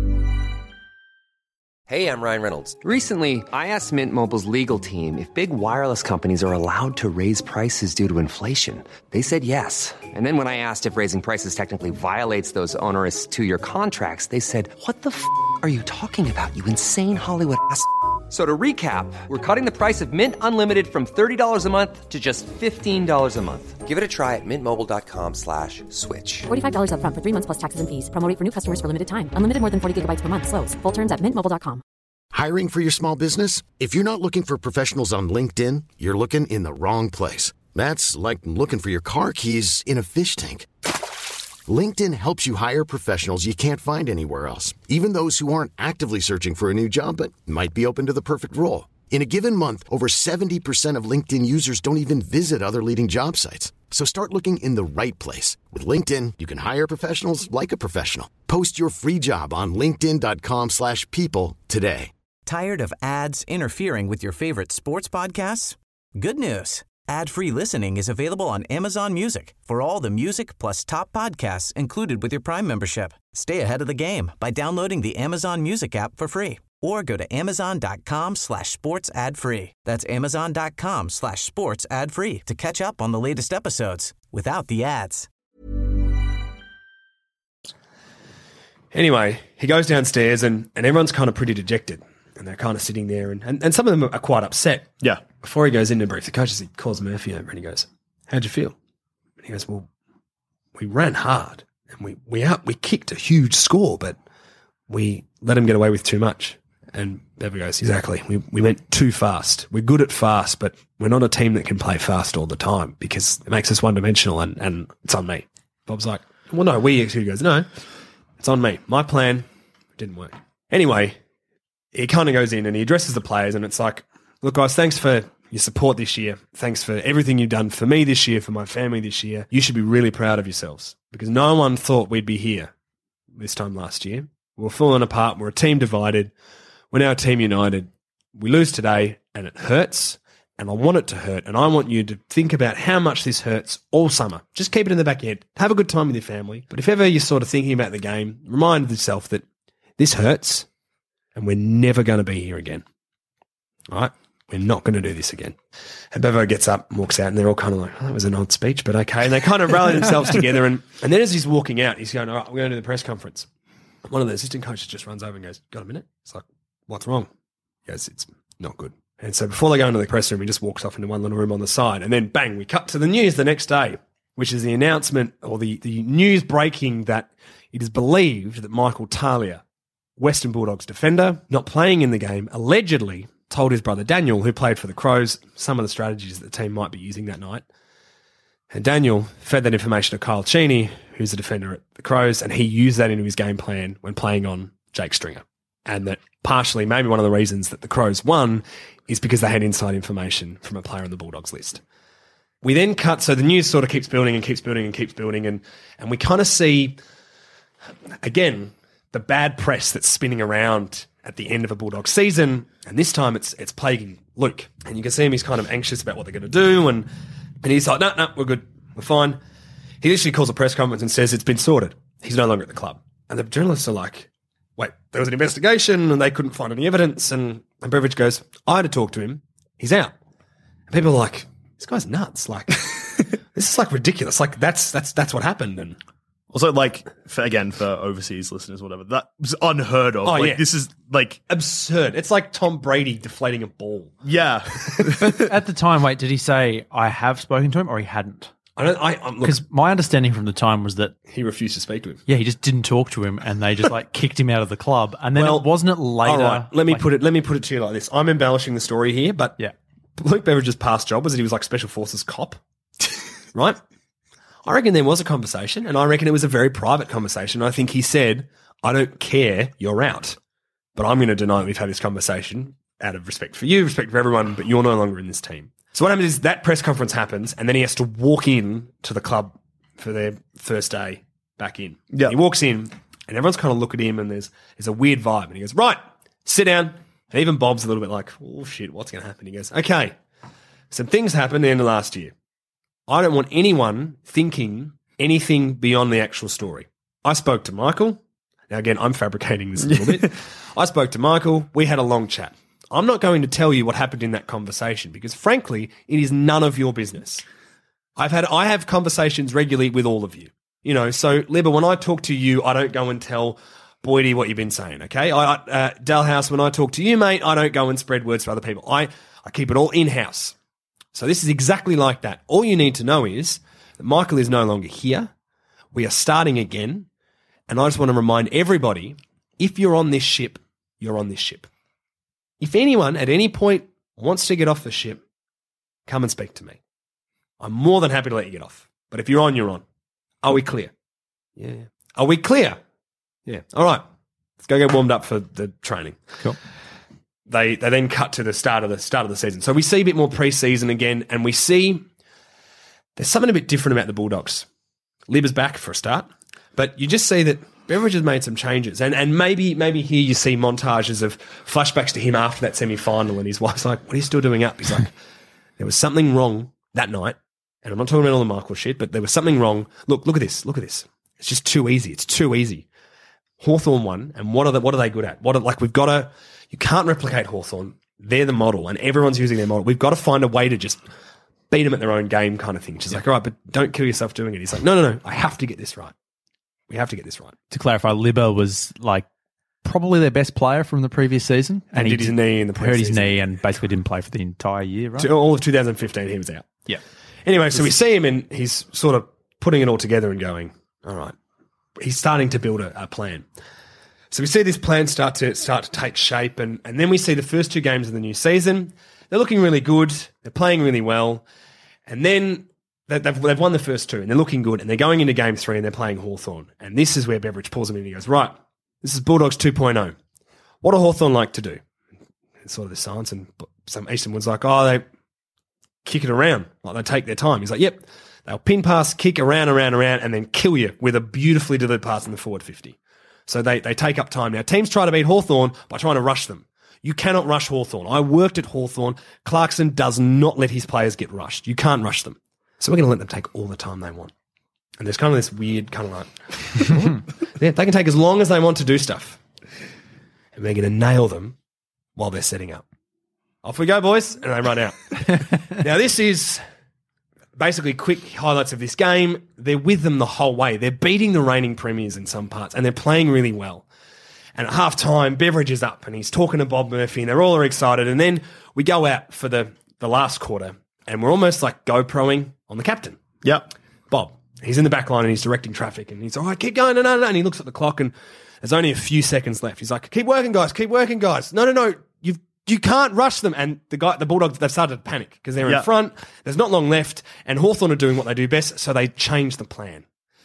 Hey, I'm Ryan Reynolds. Recently, I asked Mint Mobile's legal team if big wireless companies are allowed to raise prices due to inflation. They said yes. And then when I asked if raising prices technically violates those onerous 2-year contracts, they said, "What the f*** are you talking about, you insane Hollywood ass?" So to recap, we're cutting the price of Mint Unlimited from $30 a month to just $15 a month. Give it a try at mintmobile.com/switch. $45 up front for 3 months plus taxes and fees. Promo rate for new customers for limited time. Unlimited more than 40 gigabytes per month. Slows full terms at mintmobile.com. Hiring for your small business? If you're not looking for professionals on LinkedIn, you're looking in the wrong place. That's like looking for your car keys in a fish tank. LinkedIn helps you hire professionals you can't find anywhere else, even those who aren't actively searching for a new job but might be open to the perfect role. In a given month, over 70% of LinkedIn users don't even visit other leading job sites. So start looking in the right place. With LinkedIn, you can hire professionals like a professional. Post your free job on linkedin.com/people today. Tired of ads interfering with your favorite sports podcasts? Good news. Ad-free listening is available on Amazon Music for all the music plus top podcasts included with your Prime membership. Stay ahead of the game by downloading the Amazon Music app for free or go to amazon.com/sports ad free. That's amazon.com/sports ad free to catch up on the latest episodes without the ads. Anyway, he goes downstairs and everyone's kind of pretty dejected. And they're kind of sitting there and some of them are quite upset. Yeah. Before he goes in to brief the coaches, he calls Murphy over and he goes, "How'd you feel?" And he goes, "Well, we ran hard and we kicked a huge score, but we let him get away with too much." And Bevo goes, "Exactly. We went too fast. We're good at fast, but we're not a team that can play fast all the time because it makes us one-dimensional and it's on me." Bob's like, "Well, no, we actually." He goes, "No, it's on me. My plan didn't work." Anyway, he kind of goes in and he addresses the players and it's like, "Look, guys, thanks for your support this year. Thanks for everything you've done for me this year, for my family this year. You should be really proud of yourselves because no one thought we'd be here this time last year. We're falling apart. We're a team divided. We're now a team united. We lose today and it hurts and I want it to hurt and I want you to think about how much this hurts all summer. Just keep it in the back of your head. Have a good time with your family. But if ever you're sort of thinking about the game, remind yourself that this hurts and we're never going to be here again. All right? We're not going to do this again." And Bevo gets up and walks out and they're all kind of like, "Oh, that was an odd speech, but okay." And they kind of rally themselves together and then as he's walking out, he's going, "All right, we're going to do the press conference." One of the assistant coaches just runs over and goes, "Got a minute?" It's like, "What's wrong?" He goes, "It's not good." And so before they go into the press room, he just walks off into one little room on the side. And then bang, we cut to the news the next day, which is the announcement or the news breaking that it is believed that Michael Talia, Western Bulldogs defender, not playing in the game, allegedly told his brother Daniel, who played for the Crows, some of the strategies that the team might be using that night. And Daniel fed that information to Kyle Cheney, who's a defender at the Crows, and he used that into his game plan when playing on Jake Stringer. And that partially, maybe one of the reasons that the Crows won is because they had inside information from a player on the Bulldogs list. We then cut, so the news sort of keeps building and keeps building and keeps building, and we kind of see, again, the bad press that's spinning around at the end of a Bulldog season, and this time it's plaguing Luke. And you can see him, he's kind of anxious about what they're going to do, and he's like, no, we're good, we're fine. He literally calls a press conference and says it's been sorted. He's no longer at the club. And the journalists are like, wait, there was an investigation and they couldn't find any evidence, and Beveridge goes, "I had to talk to him, he's out." And people are like, "This guy's nuts, like, this is like ridiculous, like that's what happened." And also, like, for overseas listeners, whatever, that was unheard of. Oh, like, yeah. This is, like... absurd. It's like Tom Brady deflating a ball. Yeah. At the time, wait, did he say, "I have spoken to him," or he hadn't? Because my understanding from the time was that he refused to speak to him. Yeah, he just didn't talk to him, and they just like kicked him out of the club. And then wasn't it later? All right, let me put it to you like this. I'm embellishing the story here, but yeah, Luke Beveridge's past job was that he was like Special Forces cop, right? I reckon there was a conversation, and I reckon it was a very private conversation. I think he said, "I don't care, you're out, but I'm going to deny that we've had this conversation out of respect for you, respect for everyone, but you're no longer in this team." So what happens is that press conference happens, and then he has to walk in to the club for their first day back in. Yeah. He walks in, and everyone's kind of look at him, and there's a weird vibe. And he goes, "Right, sit down." And even Bob's a little bit like, "Oh, shit, what's going to happen?" He goes, "Okay, some things happened at the end of last year. I don't want anyone thinking anything beyond the actual story. I spoke to Michael." Now, again, I'm fabricating this a little bit. "I spoke to Michael. We had a long chat. I'm not going to tell you what happened in that conversation because, frankly, it is none of your business. I have conversations regularly with all of you. You know, so, Libba, when I talk to you, I don't go and tell Boydie what you've been saying, okay? Dalhouse, when I talk to you, mate, I don't go and spread words for other people. I keep it all in-house. So this is exactly like that. All you need to know is that Michael is no longer here. We are starting again. And I just want to remind everybody, if you're on this ship, you're on this ship. If anyone at any point wants to get off the ship, come and speak to me. I'm more than happy to let you get off. But if you're on, you're on. Are we clear?" "Yeah." "Are we clear?" "Yeah." "All right. Let's go get warmed up for the training." Cool. They then cut to the start of the season. So we see a bit more pre-season again, and we see there's something a bit different about the Bulldogs. Libba's back for a start, but you just see that Beveridge has made some changes, and maybe here you see montages of flashbacks to him after that semi-final, and his wife's like, "What are you still doing up?" He's like, "There was something wrong that night, and I'm not talking about all the Michael shit, but there was something wrong. Look at this. It's just too easy. It's too easy." Hawthorn won, and what are they good at? You can't replicate Hawthorn. They're the model, and everyone's using their model. We've got to find a way to just beat them at their own game kind of thing. She's like, "All right, but don't kill yourself doing it." He's like, No, I have to get this right. We have to get this right. To clarify, Libba was like probably their best player from the previous season. And he did his knee in the hurt his preseason. knee and basically didn't play for the entire year, right? So all of 2015, he was out. Yeah. Anyway, so we see him and he's sort of putting it all together and going, all right. He's starting to build a plan. So we see this plan start to take shape, and then we see the first 2 games of the new season. They're looking really good. They're playing really well. And then they've won the first 2, and they're looking good, and they're going into game 3, and they're playing Hawthorn. And this is where Beveridge pulls him in and he goes, right, this is Bulldogs 2.0. What do Hawthorn like to do? It's sort of the silence, and some Eastern Wood's like, oh, they kick it around. Like, they take their time. He's like, yep. They'll pin pass, kick around, and then kill you with a beautifully delivered pass in the forward 50. So they take up time. Now, teams try to beat Hawthorn by trying to rush them. You cannot rush Hawthorn. I worked at Hawthorn. Clarkson does not let his players get rushed. You can't rush them. So we're going to let them take all the time they want. And there's kind of this weird kind of like, yeah, they can take as long as they want to do stuff. And we're going to nail them while they're setting up. Off we go, boys. And they run out. Now, this is basically quick highlights of this game. They're with them the whole way. They're beating the reigning premiers in some parts, and they're playing really well. And at half-time, Beveridge is up, and he's talking to Bob Murphy, and they're all excited. And then we go out for the last quarter, and we're almost like GoProing on the captain. Yep. Bob. He's in the back line, and he's directing traffic, and he's all right, keep going, no. And he looks at the clock, and there's only a few seconds left. He's like, keep working, guys. No. You can't rush them. And the Bulldogs, they've started to panic because they're in front. There's not long left. And Hawthorn are doing what they do best, so they change the plan.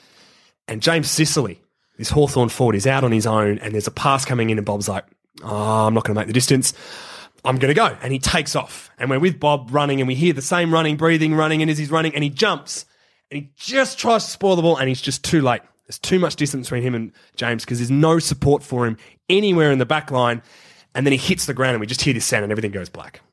And James Sicily, this Hawthorn forward, is out on his own, and there's a pass coming in, and Bob's like, oh, I'm not going to make the distance. I'm going to go. And he takes off. And we're with Bob running, and we hear the same running, and as he's running, and he jumps. And he just tries to spoil the ball, and he's just too late. There's too much distance between him and James because there's no support for him anywhere in the back line. And then he hits the ground, and we just hear this sound, and everything goes black.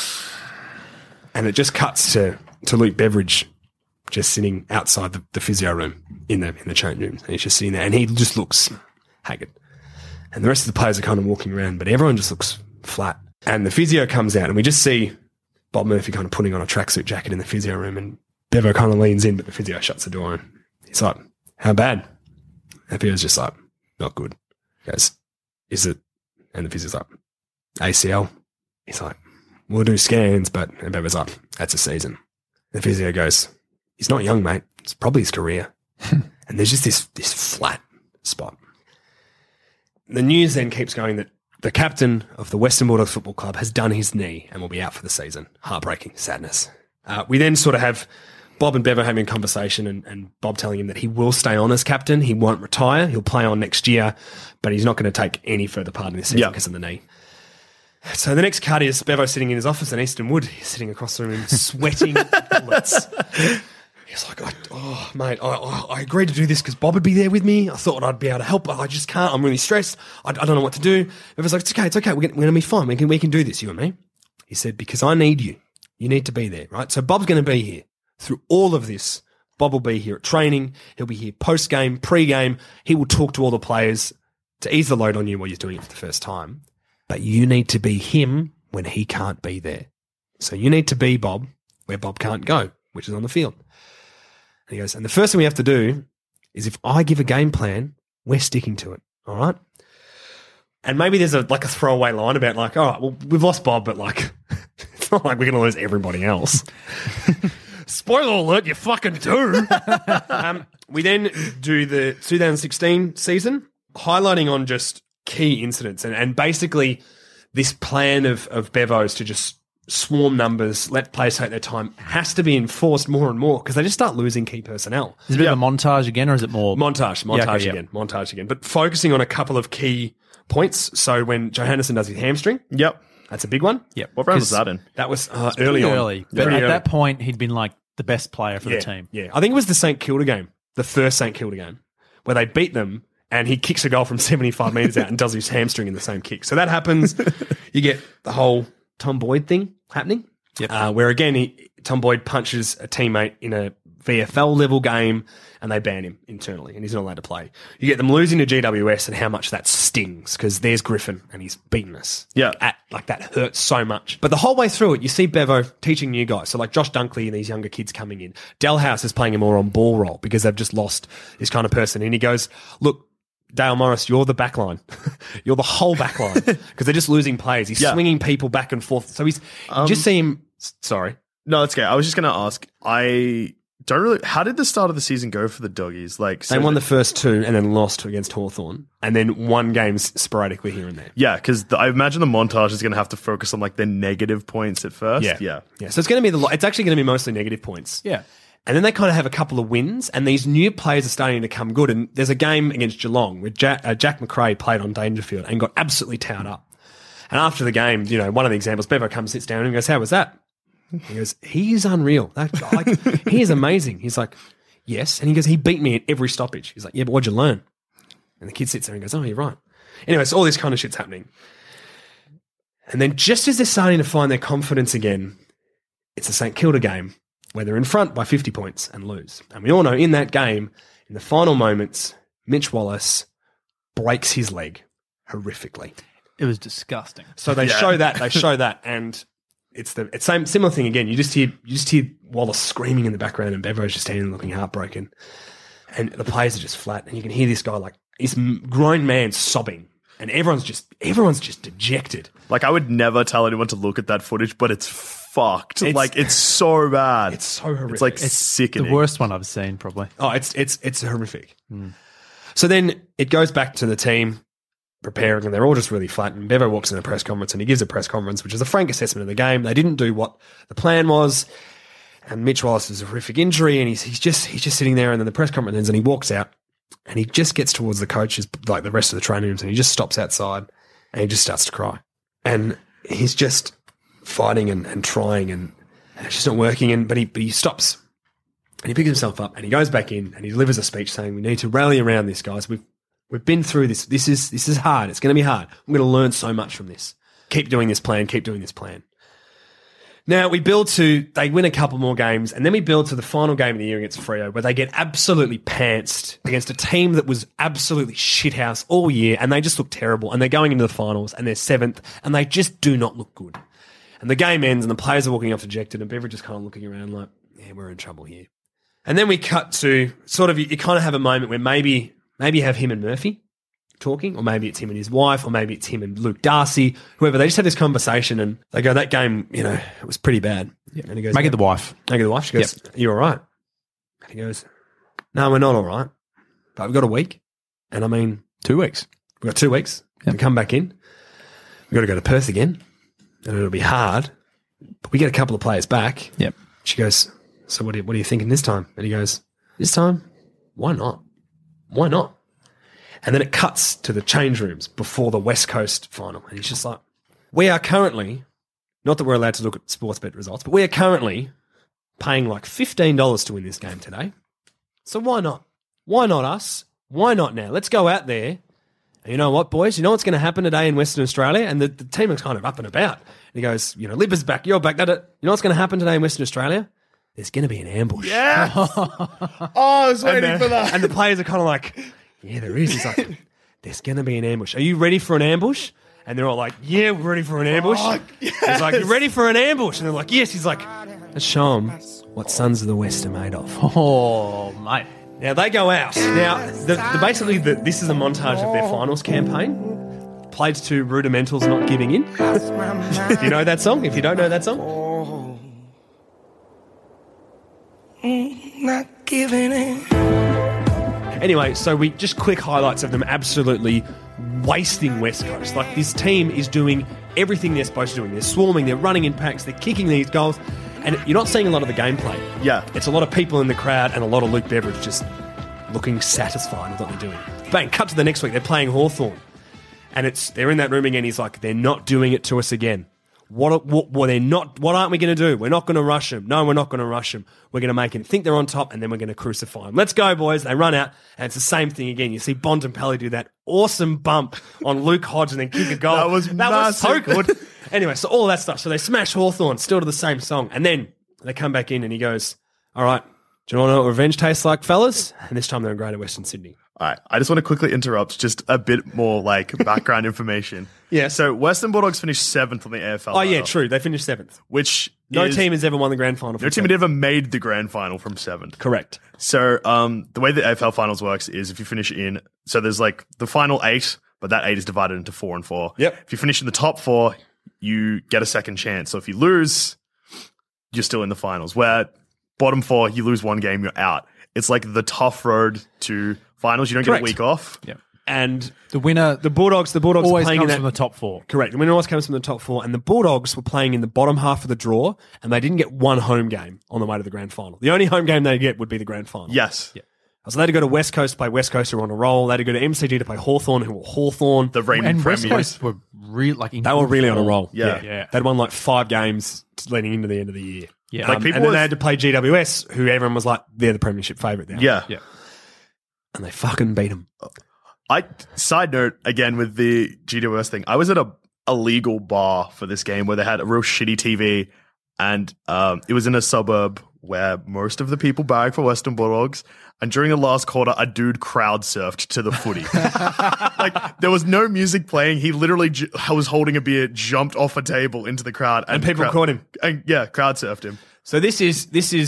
And it just cuts to Luke Beveridge just sitting outside the physio room in the change room. And he's just sitting there, and he just looks haggard. And the rest of the players are kind of walking around, but everyone just looks flat. And the physio comes out, and we just see Bob Murphy kind of putting on a tracksuit jacket in the physio room, and Bevo kind of leans in, but the physio shuts the door, and he's like, how bad? And the physio's just like, not good. He goes, is it? And the physio's like, ACL. He's like, we'll do scans, but and Bevo's like, that's a season. The physio goes, he's not young, mate. It's probably his career. And there's just this flat spot. The news then keeps going that the captain of the Western Bulldogs Football Club has done his knee and will be out for the season. Heartbreaking, sadness. We then sort of have Bob and Bevo having a conversation, and Bob telling him that he will stay on as captain. He won't retire. He'll play on next year, but he's not going to take any further part in this season because of the knee. So the next cut is Bevo sitting in his office in Eastern Wood. He's sitting across the room sweating bullets. He's like, mate, I agreed to do this because Bob would be there with me. I thought I'd be able to help, but I just can't. I'm really stressed. I don't know what to do. Bevo's like, it's okay. We're going to be fine. We can do this, you and me. He said, because I need you. You need to be there, right? So Bob's going to be here. Through all of this, Bob will be here at training. He'll be here post-game, pre-game. He will talk to all the players to ease the load on you while you're doing it for the first time. But you need to be him when he can't be there. So you need to be Bob where Bob can't go, which is on the field. And he goes, and the first thing we have to do is if I give a game plan, we're sticking to it, all right? And maybe there's a throwaway line about all right, well, we've lost Bob, but it's not like we're going to lose everybody else. Spoiler alert, you fucking do. We then do the 2016 season, highlighting on just key incidents and basically this plan of Bevo's to just swarm numbers, let players take their time, has to be enforced more and more because they just start losing key personnel. Is it a bit of a montage again, or is it more... Montage again. But focusing on a couple of key points. So when Johannesson does his hamstring... Yep. That's a big one. Yep. What round was that in? That was early on. But at that point, he'd been the best player for the team. Yeah. I think it was the St Kilda game, the first St Kilda game, where they beat them and he kicks a goal from 75 metres out and does his hamstring in the same kick. So that happens. You get the whole Tom Boyd thing happening, where again, Tom Boyd punches a teammate in a VFL level game, and they ban him internally, and he's not allowed to play. You get them losing to GWS, and how much that stings, because there's Griffin, and he's beaten us. Yeah. Like, that hurts so much. But the whole way through it, you see Bevo teaching new guys. So, like, Josh Dunkley and these younger kids coming in. Delhouse is playing a more on ball role because they've just lost this kind of person. And he goes, look, Dale Morris, you're the back line. You're the whole back line because they're just losing players. He's swinging people back and forth. So he's you just see him. Sorry. No, it's okay. I was just going to ask. I don't really. How did the start of the season go for the Doggies? Like, they won the first two and then lost against Hawthorn, and then won games sporadically here and there. Yeah, because I imagine the montage is going to have to focus on like their negative points at first. Yeah. So it's going to be it's actually going to be mostly negative points. Yeah. And then they kind of have a couple of wins, and these new players are starting to come good. And there's a game against Geelong where Jack McRae played on Dangerfield and got absolutely towed up. And after the game, you know, one of the examples, Bevo comes, sits down and goes, "How was that?" He goes, "He is unreal. That guy, like, he is amazing." He's like, "Yes." And he goes, "He beat me at every stoppage." He's like, "Yeah, but what'd you learn?" And the kid sits there and goes, "Oh, you're right." Anyway, so all this kind of shit's happening. And then just as they're starting to find their confidence again, it's the St Kilda game where they're in front by 50 points and lose. And we all know in that game, in the final moments, Mitch Wallace breaks his leg horrifically. It was disgusting. So they show that, and it's the similar thing again. You just hear Wallace screaming in the background, and Bevo's just standing looking heartbroken, and the players are just flat, and you can hear this guy like this grown man sobbing, and everyone's just dejected. Like, I would never tell anyone to look at that footage, but it's fucked. It's so bad. It's so horrific. It's like sickening. The worst one I've seen, probably. Oh, it's horrific. So then it goes back to the team preparing, and they're all just really flat. And Bevo walks in a press conference, and he gives a press conference, which is a frank assessment of the game. They didn't do what the plan was, and Mitch Wallace has a horrific injury, and he's just sitting there. And then the press conference ends, and he walks out, and he just gets towards the coaches, like the rest of the training rooms, and he just stops outside, and he just starts to cry, and he's just fighting and trying, and it's just not working. But he stops, and he picks himself up, and he goes back in, and he delivers a speech saying, "We need to rally around this, guys. We've been through this. This is hard. It's going to be hard. I'm going to learn so much from this. Keep doing this plan. Keep doing this plan." Now they win a couple more games, and then we build to the final game of the year against Freo, where they get absolutely pantsed against a team that was absolutely shithouse all year, and they just look terrible. And they're going into the finals, and they're 7th, and they just do not look good. And the game ends, and the players are walking off dejected, and Beveridge just kind of looking around like, "Yeah, we're in trouble here." And then we cut to sort of, you kind of have a moment where maybe you have him and Murphy talking, or maybe it's him and his wife, or maybe it's him and Luke Darcy, whoever. They just had this conversation, and they go, "That game, you know, it was pretty bad." Yeah. And he goes, Make it the wife. Make it the wife. She goes, "Are you all right?" And he goes, "No, we're not all right. But we've got a week. And I mean, 2 weeks. We've got 2 weeks to come back in. We've got to go to Perth again. And it'll be hard. But we get a couple of players back." Yep. She goes, "So what are you thinking this time?" And he goes, "This time, why not? Why not?" And then it cuts to the change rooms before the West Coast final. And he's just like, "We are currently, not that we're allowed to look at sports bet results, but we are currently paying like $15 to win this game today. So why not? Why not us? Why not now? Let's go out there. And you know what, boys? You know what's going to happen today in Western Australia?" And the team is kind of up and about. And he goes, "You know, Libba's back, you're back. You know what's going to happen today in Western Australia? There's going to be an ambush." Yeah. I was waiting for that. And the players are kind of like, "Yeah, there is." He's like, "There's going to be an ambush. Are you ready for an ambush?" And they're all like, "Yeah, we're ready for an ambush." Yes. He's like, "You ready for an ambush?" And they're like, "Yes." He's like, "Let's show them what Sons of the West are made of." Oh, mate. Now they go out. Now, this is a montage of their finals campaign. Played to Rudimentals Not Giving In. Do you know that song? If you don't know that song. Not giving in. Anyway, so we just quick highlights of them absolutely wasting West Coast. Like, this team is doing everything they're supposed to do. They're swarming, they're running in packs, they're kicking these goals, and you're not seeing a lot of the gameplay. Yeah. It's a lot of people in the crowd and a lot of Luke Beveridge just looking satisfied with what they're doing. Bang, cut to the next week, they're playing Hawthorn. And they're in that room again, he's like, "They're not doing it to us again. What aren't we going to do? We're not going to rush them. No, we're not going to rush them. We're going to make them think they're on top, and then we're going to crucify them. Let's go, boys." They run out, and it's the same thing again. You see Bontempelli do that awesome bump on Luke Hodge and then kick a goal. That was so good. Anyway, so all that stuff. So they smash Hawthorn, still to the same song. And then they come back in, and he goes, "All right, Do you want to know what revenge tastes like, fellas? And this time they're in Greater Western Sydney. All right. I just want to quickly interrupt, just a bit more like background information. Yeah. So Western Bulldogs finished 7th on the AFL. Oh, yeah, ladder, true. They finished 7th. Which No is- team has ever won the grand final. No from team had seventh. ever made the grand final from 7th. Correct. So the way the AFL finals works is if you finish in, so there's like the final 8, but that 8 is divided into 4 and 4. Yep. If you finish in the top 4, you get a second chance. So if you lose, you're still in the finals. Where bottom 4, you lose one game, you're out. It's like the tough road to finals. You don't Correct. get a week off. Yeah. And The winner the Bulldogs always playing comes in from that, the top 4. correct. The winner always comes from the top 4, and the Bulldogs were playing in the bottom half of the draw, and they didn't get one home game on the way to the grand final. The only home game they get would be the grand final. Yes. Yeah. So they had to go to West Coast to play West Coast, who were on a roll. They had to go to MCG to play Hawthorn, who were Hawthorn. The reigning And West premiers. Coast were really They were really on a roll. Yeah. They'd won like 5 games leading into the end of the year. Yeah. Like people and then was- they had to play GWS, who everyone was like, they're the premiership favourite now. Yeah. Yeah. And they fucking beat them. Side note, again, with the GWS thing, I was at a legal bar for this game where they had a real shitty TV, and it was in a suburb where most of the people barrack for Western Bulldogs. And during the last quarter, a dude crowd surfed to the footy. Like, there was no music playing. He literally was holding a beer, jumped off a table into the crowd. And people caught him. And yeah, crowd surfed him. So this is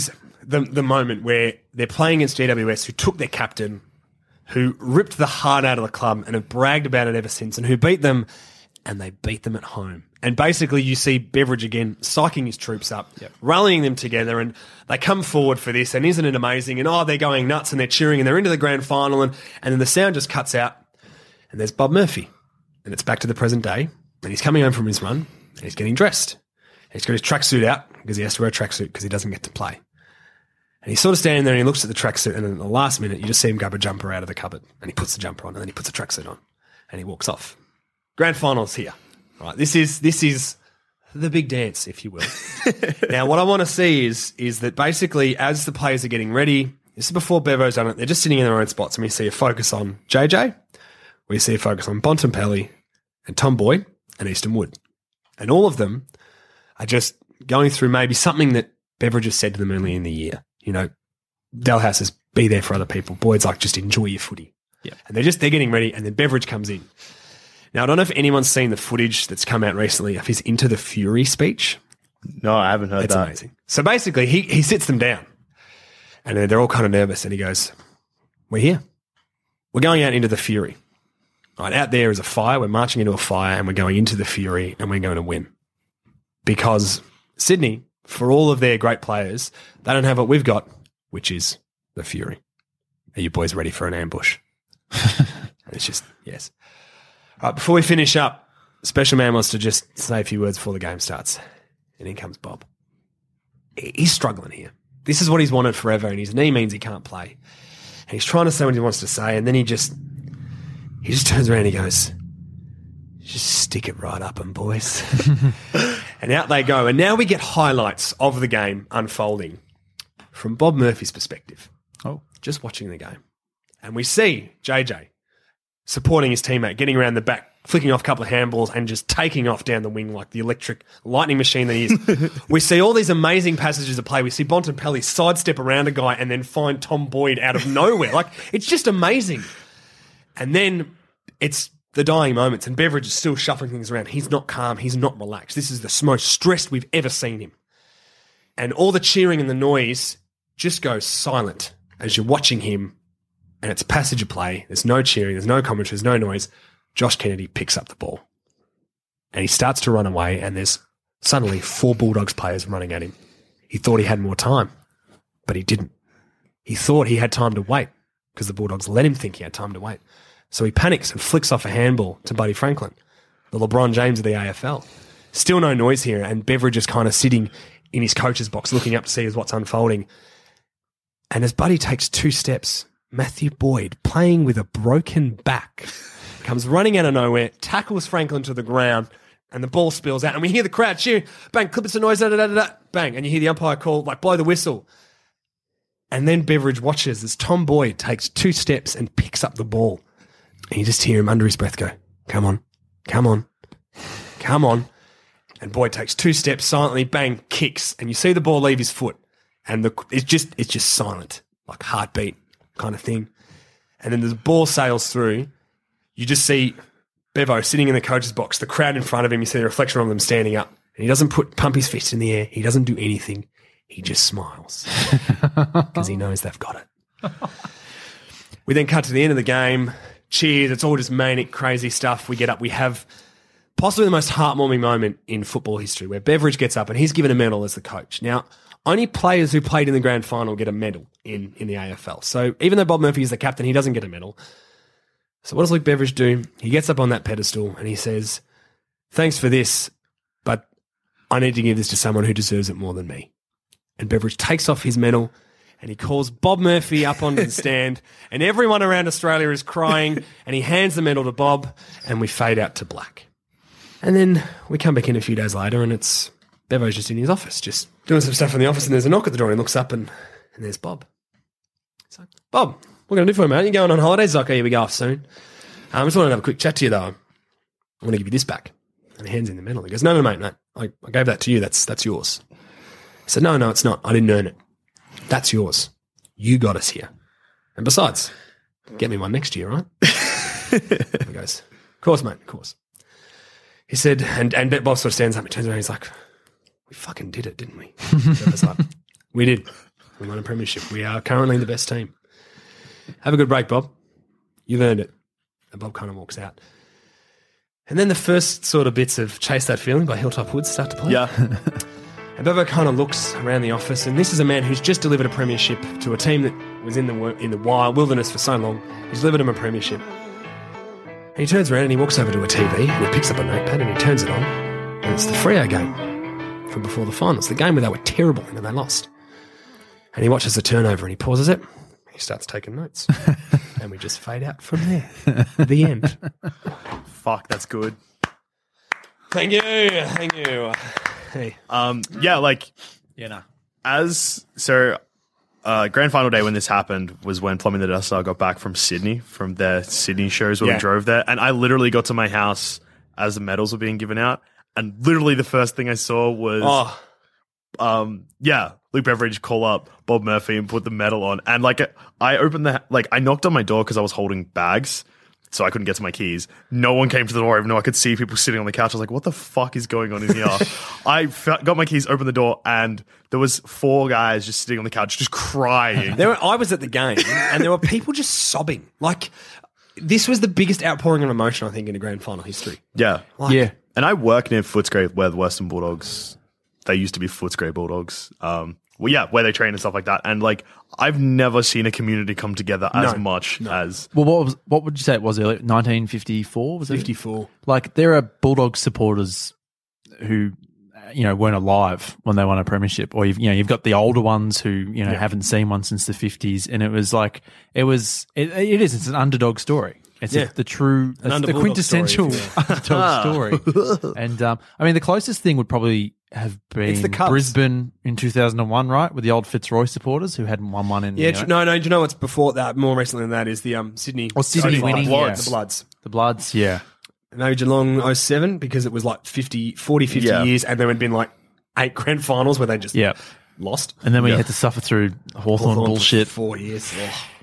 the moment where they're playing against GWS, who took their captain, who ripped the heart out of the club and have bragged about it ever since, and who beat them, and they beat them at home. And basically you see Beveridge again psyching his troops up, rallying them together, and they come forward for this, and isn't it amazing? And they're going nuts and they're cheering and they're into the grand final, and then the sound just cuts out and there's Bob Murphy. And it's back to the present day, and he's coming home from his run and he's getting dressed. And he's got his tracksuit out because he has to wear a tracksuit because he doesn't get to play. And he's sort of standing there and he looks at the tracksuit, and in the last minute you just see him grab a jumper out of the cupboard and he puts the jumper on, and then he puts a tracksuit on and he walks off. Grand final's here. Right, this is the big dance, if you will. Now, what I want to see is that basically as the players are getting ready, this is before Bevo's done it, they're just sitting in their own spots, and we see a focus on JJ, we see a focus on Bontempelli and Tom Boyd and Easton Wood. And all of them are just going through maybe something that Beveridge has said to them early in the year. You know, Dalhouse says, be there for other people. Boyd's like, just enjoy your footy. Yeah. And they're getting ready, and then Beveridge comes in. Now, I don't know if anyone's seen the footage that's come out recently of his Into the Fury speech. No, I haven't heard It's that. amazing. So basically, he sits them down, and they're all kind of nervous, and he goes, we're here. We're going out into the Fury. Right, out there is a fire. We're marching into a fire, and we're going into the Fury, and we're going to win. Because Sydney, for all of their great players, they don't have what we've got, which is the Fury. Are you boys ready for an ambush? It's just, yes. All right, before we finish up, Special Man wants to just say a few words before the game starts. And in comes Bob. He's struggling here. This is what he's wanted forever, and his knee means he can't play. And he's trying to say what he wants to say, and then he just turns around and he goes, just stick it right up 'em, boys. And out they go. And now we get highlights of the game unfolding from Bob Murphy's perspective. Oh. Just watching the game. And we see JJ supporting his teammate, getting around the back, flicking off a couple of handballs and just taking off down the wing like the electric lightning machine that he is. We see all these amazing passages of play. We see Bontempelli sidestep around a guy and then find Tom Boyd out of nowhere. Like, it's just amazing. And then it's the dying moments, and Beveridge is still shuffling things around. He's not calm. He's not relaxed. This is the most stressed we've ever seen him. And all the cheering and the noise just goes silent as you're watching him, and it's passage of play. There's no cheering. There's no commentary. There's no noise. Josh Kennedy picks up the ball, and he starts to run away, and there's suddenly 4 Bulldogs players running at him. He thought he had more time, but he didn't. He thought he had time to wait because the Bulldogs let him think he had time to wait. So he panics and flicks off a handball to Buddy Franklin, the LeBron James of the AFL. Still no noise here, and Beveridge is kind of sitting in his coach's box looking up to see what's unfolding. And as Buddy takes 2 steps, Matthew Boyd, playing with a broken back, comes running out of nowhere, tackles Franklin to the ground, and the ball spills out. And we hear the crowd cheering, bang, clips of noise, da-da-da-da-da, bang. And you hear the umpire call, like, blow the whistle. And then Beveridge watches as Tom Boyd takes 2 steps and picks up the ball. And you just hear him under his breath go, come on, come on, come on. And Boyd takes 2 steps silently, bang, kicks. And you see the ball leave his foot. and it's just silent, like heartbeat kind of thing. And then the ball sails through. You just see Bevo sitting in the coach's box, the crowd in front of him. You see the reflection of them standing up. And he doesn't pump his fist in the air. He doesn't do anything. He just smiles because he knows they've got it. We then cut to the end of the game. Cheers. It's all just manic, crazy stuff. We get up. We have possibly the most heartwarming moment in football history where Beveridge gets up and he's given a medal as the coach. Now, only players who played in the grand final get a medal in the AFL. So even though Bob Murphy is the captain, he doesn't get a medal. So what does Luke Beveridge do? He gets up on that pedestal and he says, "Thanks for this, but I need to give this to someone who deserves it more than me." And Beveridge takes off his medal and he calls Bob Murphy up onto the stand and everyone around Australia is crying and he hands the medal to Bob and we fade out to black. And then we come back in a few days later and it's Bevo's just in his office, just doing some stuff in the office and there's a knock at the door and he looks up and there's Bob. He's like, "Bob, what can I do for you, mate? You going on holidays?" He's like, "Oh, yeah, we go off soon. I just wanted to have a quick chat to you though. I want to give you this back." And he hands in the medal. He goes, No, mate. I gave that to you. That's yours." I said, No, it's not. I didn't earn it. That's yours. You got us here. And besides, get me one next year, right? He goes, "Of course, mate, of course." He said, and Bob sort of stands up and turns around. He's like, "We fucking did it, didn't we?" So I was like, "We did. We won a premiership. We are currently the best team. Have a good break, Bob. You've earned it." And Bob kind of walks out. And then the first sort of bits of Chase That Feeling by Hilltop Woods start to play. Yeah. And Bevo kind of looks around the office, and this is a man who's just delivered a premiership to a team that was in the wild wilderness for so long. He's delivered him a premiership. And he turns around and he walks over to a TV and he picks up a notepad and he turns it on. And it's the Freo game from before the finals, the game where they were terrible and they lost. And he watches the turnover and he pauses it. He starts taking notes. And we just fade out from there. The end. Fuck, that's good. Thank you. Hey. Yeah, like, Yeah, no. grand final day when this happened was when Plumbing the Death Star got back from Sydney, from their Sydney shows where we drove there. And I literally got to my house as the medals were being given out. And literally the first thing I saw was, Luke Beveridge call up Bob Murphy and put the medal on. And I knocked on my door because I was holding bags, so I couldn't get to my keys. No one came to the door, even though I could see people sitting on the couch. I was like, what the fuck is going on in here? I got my keys, opened the door, and there was 4 guys just sitting on the couch, just crying. I was at the game, and there were people just sobbing. Like, this was the biggest outpouring of emotion, I think, in a grand final history. Yeah. Yeah. And I work near Footscray, where the Western Bulldogs, they used to be Footscray Bulldogs. Where they train and stuff like that. And like, I've never seen a community come together as much as. Well, what would you say it was earlier? 1954? Was it 54? Like, there are Bulldogs supporters who, weren't alive when they won a premiership, or you've got the older ones who haven't seen one since the 50s, and it was like it's an underdog story. It's the quintessential underdog story. And the closest thing would probably have been Brisbane in 2001, right, with the old Fitzroy supporters who hadn't won one in. Yeah, no. Do you know what's before that? More recently than that is the Sydney. Or Sydney winning, the Bloods. The Bloods, yeah. Maybe Geelong 07 50 years, and there had been like 8 grand finals where they just lost. And then we had to suffer through Hawthorn bullshit. 4 years.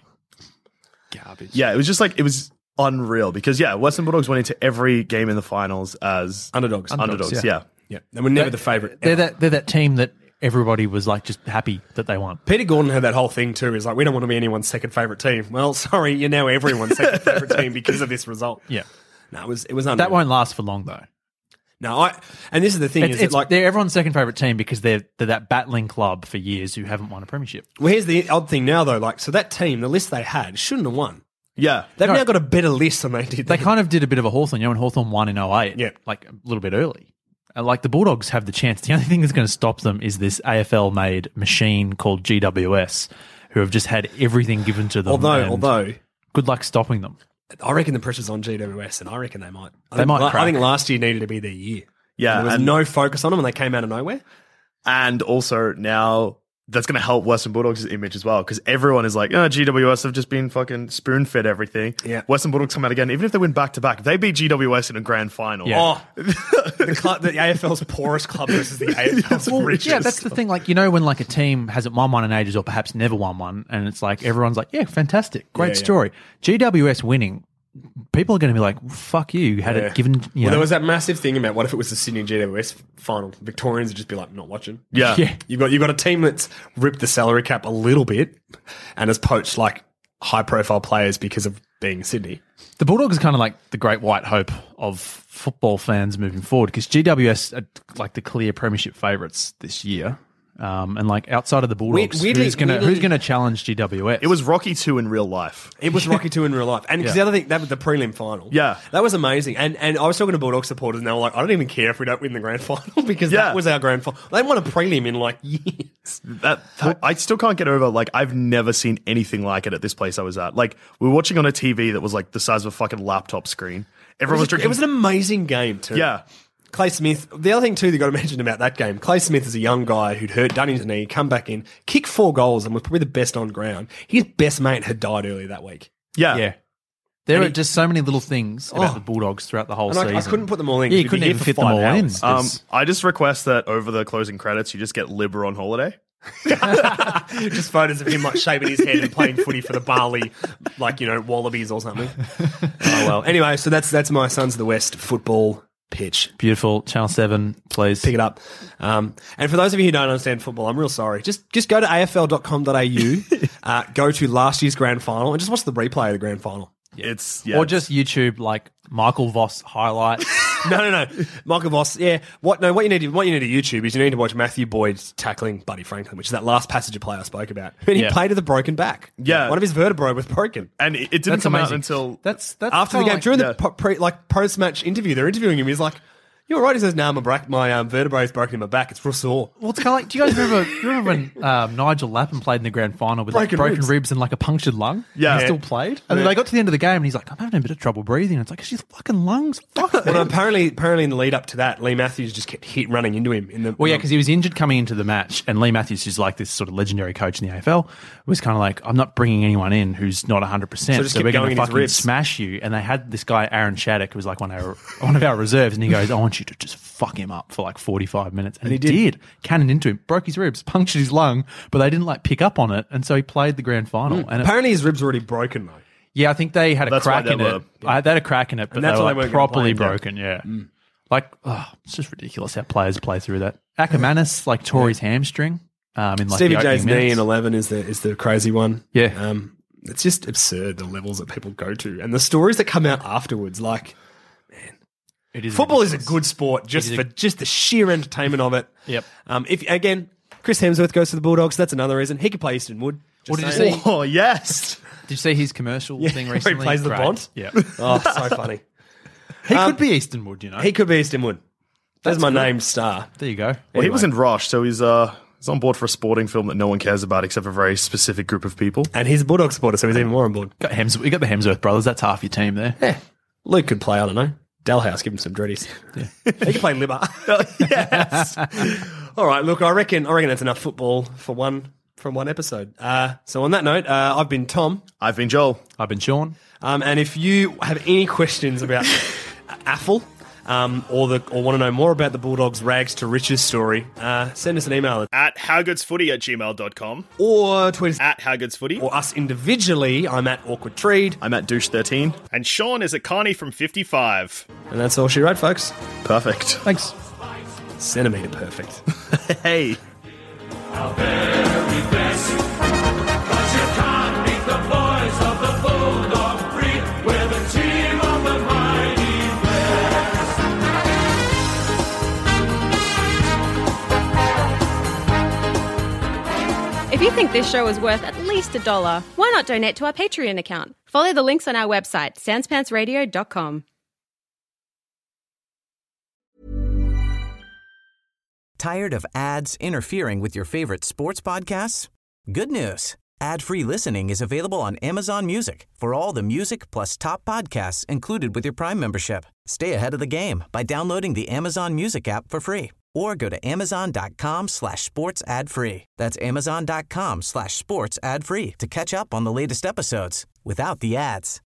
Garbage. Yeah, it was just like, it was unreal because, Western Bulldogs went into every game in the finals as underdogs. Yeah. Yeah, and we're never the favourite. They're that team that everybody was like just happy that they won. Peter Gordon had that whole thing too. Is like, we don't want to be anyone's second favourite team. Well, sorry, you're now everyone's second favourite team because of this result. Yeah, no, it was unreal. That won't last for long though. No, and this is the thing: they're everyone's second favourite team because they're that battling club for years who haven't won a premiership. Well, here's the odd thing now though. Like, so that team, the list they had, shouldn't have won. Yeah, they've now got a better list than they did. They kind of did a bit of a Hawthorn, when Hawthorn won in 08. Yeah, like a little bit early. Like, the Bulldogs have the chance. The only thing that's going to stop them is this AFL-made machine called GWS, who have just had everything given to them. Although, good luck stopping them. I reckon the pressure's on GWS, and I reckon they might. I think last year needed to be their year. Yeah, there was no focus on them, and they came out of nowhere. And also now that's going to help Western Bulldogs' image as well, because everyone is like, GWS have just been fucking spoon-fed everything. Yeah. Western Bulldogs come out again, even if they win back-to-back. If they beat GWS in a grand final. Oh, the AFL's poorest club versus the AFL's richest. Yeah, that's the thing. Like, when like a team hasn't won one in ages or perhaps never won one, and it's like everyone's like, yeah, fantastic, great story. GWS winning, people are going to be like, fuck you, had it given. Well, there was that massive thing about what if it was the Sydny GWS final? Victorians would just be like, not watching. Yeah. You've got a team that's ripped the salary cap a little bit and has poached like high profile players because of being Sydney. The Bulldogs are kind of like the great white hope of football fans moving forward, because GWS are like the clear premiership favourites this year. And like outside of the Bulldogs, who's going to challenge GWS? It was Rocky 2 in real life. It was Rocky 2 in real life. And because the other thing, that was the prelim final. Yeah. That was amazing. And I was talking to Bulldog supporters and they were like, I don't even care if we don't win the grand final because that was our grand final. They won a prelim in like years. I still can't get over, like, I've never seen anything like it at this place I was at. Like, we were watching on a TV that was like the size of a fucking laptop screen. Everyone was drinking. It was an amazing game too. Yeah. Clay Smith, the other thing too that got to mention about that game, Clay Smith is a young guy who'd done his knee, come back in, kicked 4 goals and was probably the best on ground. His best mate had died earlier that week. Yeah. There are just so many little things about the Bulldogs throughout the whole season. I couldn't put them all in. Yeah, you couldn't even fit them all in. I just request that over the closing credits, you just get Libra on holiday. Just photos of him like shaving his head and playing footy for the Bali, like, Wallabies or something. Oh well. Anyway, so that's my Sons of the West football pitch. Beautiful. Channel 7, please. Pick it up. And for those of you who don't understand football, I'm real sorry. Just go to afl.com.au, go to last year's grand final and just watch the replay of the grand final. Or just YouTube like Michael Voss highlights. No. Michael Voss, yeah. What you need to YouTube is you need to watch Matthew Boyd tackling Buddy Franklin, which is that last passage of play I spoke about. And he played with a broken back. Yeah. One of his vertebrae was broken. And it didn't come out until that's after the game. During the post-match interview, they're interviewing him. He's like, "You're all right." He says, "No, my vertebrae is broken in my back. It's real sore." Well, it's kind of like, do you guys remember when Nigel Lappin played in the grand final with broken ribs and like a punctured lung? Yeah. He still played. And then they got to the end of the game and he's like, I'm having a bit of trouble breathing. It's like, his fucking lungs. Fuck. Well, apparently in the lead up to that, Lee Matthews just kept running into him. Because he was injured coming into the match, and Lee Matthews, who's like this sort of legendary coach in the AFL, was kind of like, I'm not bringing anyone in who's not 100%, so we're going to fucking smash you. And they had this guy, Aaron Shattuck, who was like one of our reserves, and he goes, I want you to just fuck him up for like 45 minutes. And he did. Cannoned into him, broke his ribs, punctured his lung, but they didn't like pick up on it, and so he played the grand final. And apparently his ribs were already broken, though. Yeah, I think they had a crack in it. They had a crack in it, but they were like properly broken. Yeah. Like, it's just ridiculous how players play through that. Ackermanis tore his hamstring. In like Stevie the J's minutes. knee in 11 is the crazy one. Yeah. It's just absurd, the levels that people go to. And the stories that come out afterwards, like, man. Football is a good sport just for the sheer entertainment of it. Yep. If Chris Hemsworth goes to the Bulldogs, that's another reason. He could play Easton Wood. What did you see? Oh, yes. Did you see his commercial thing where recently? he plays the Great. Bond? Yeah. Oh, so funny. He could be Easton Wood, He could be Easton Wood. There's That's my good. name star. There you go. Well, he was in Rosh, so he's on board for a sporting film that no one cares about except for a very specific group of people. And he's a Bulldog supporter, so he's even more on board. We got the Hemsworth brothers. That's half your team there. Yeah. Luke could play, I don't know. Dalhouse, give him some dreadies. Yeah. He could play Libba. Yes. All right, look, I reckon that's enough football from one episode. So on that note, I've been Tom. I've been Joel. I've been Sean. And if you have any questions about AFL or want to know more about the Bulldogs' rags to riches story, send us an email At howgoodsfooty@gmail.com. or tweet us At howgoodsfooty. or us individually. I'm at Awkward Treed. I'm at Douche13. And Sean is at Carney from 55. And that's all she wrote, folks. Perfect. Thanks. Centimetre perfect. Hey. Our very best. 'Cause you can't beat the boys of the Bulldog breed. We're the team of the mighty West. If you think this show is worth at least $1, why not donate to our Patreon account? Follow the links on our website, sanspantsradio.com. Tired of ads interfering with your favorite sports podcasts? Good news. Ad-free listening is available on Amazon Music for all the music plus top podcasts included with your Prime membership. Stay ahead of the game by downloading the Amazon Music app for free or go to amazon.com/sports ad free. That's amazon.com/sports ad free to catch up on the latest episodes without the ads.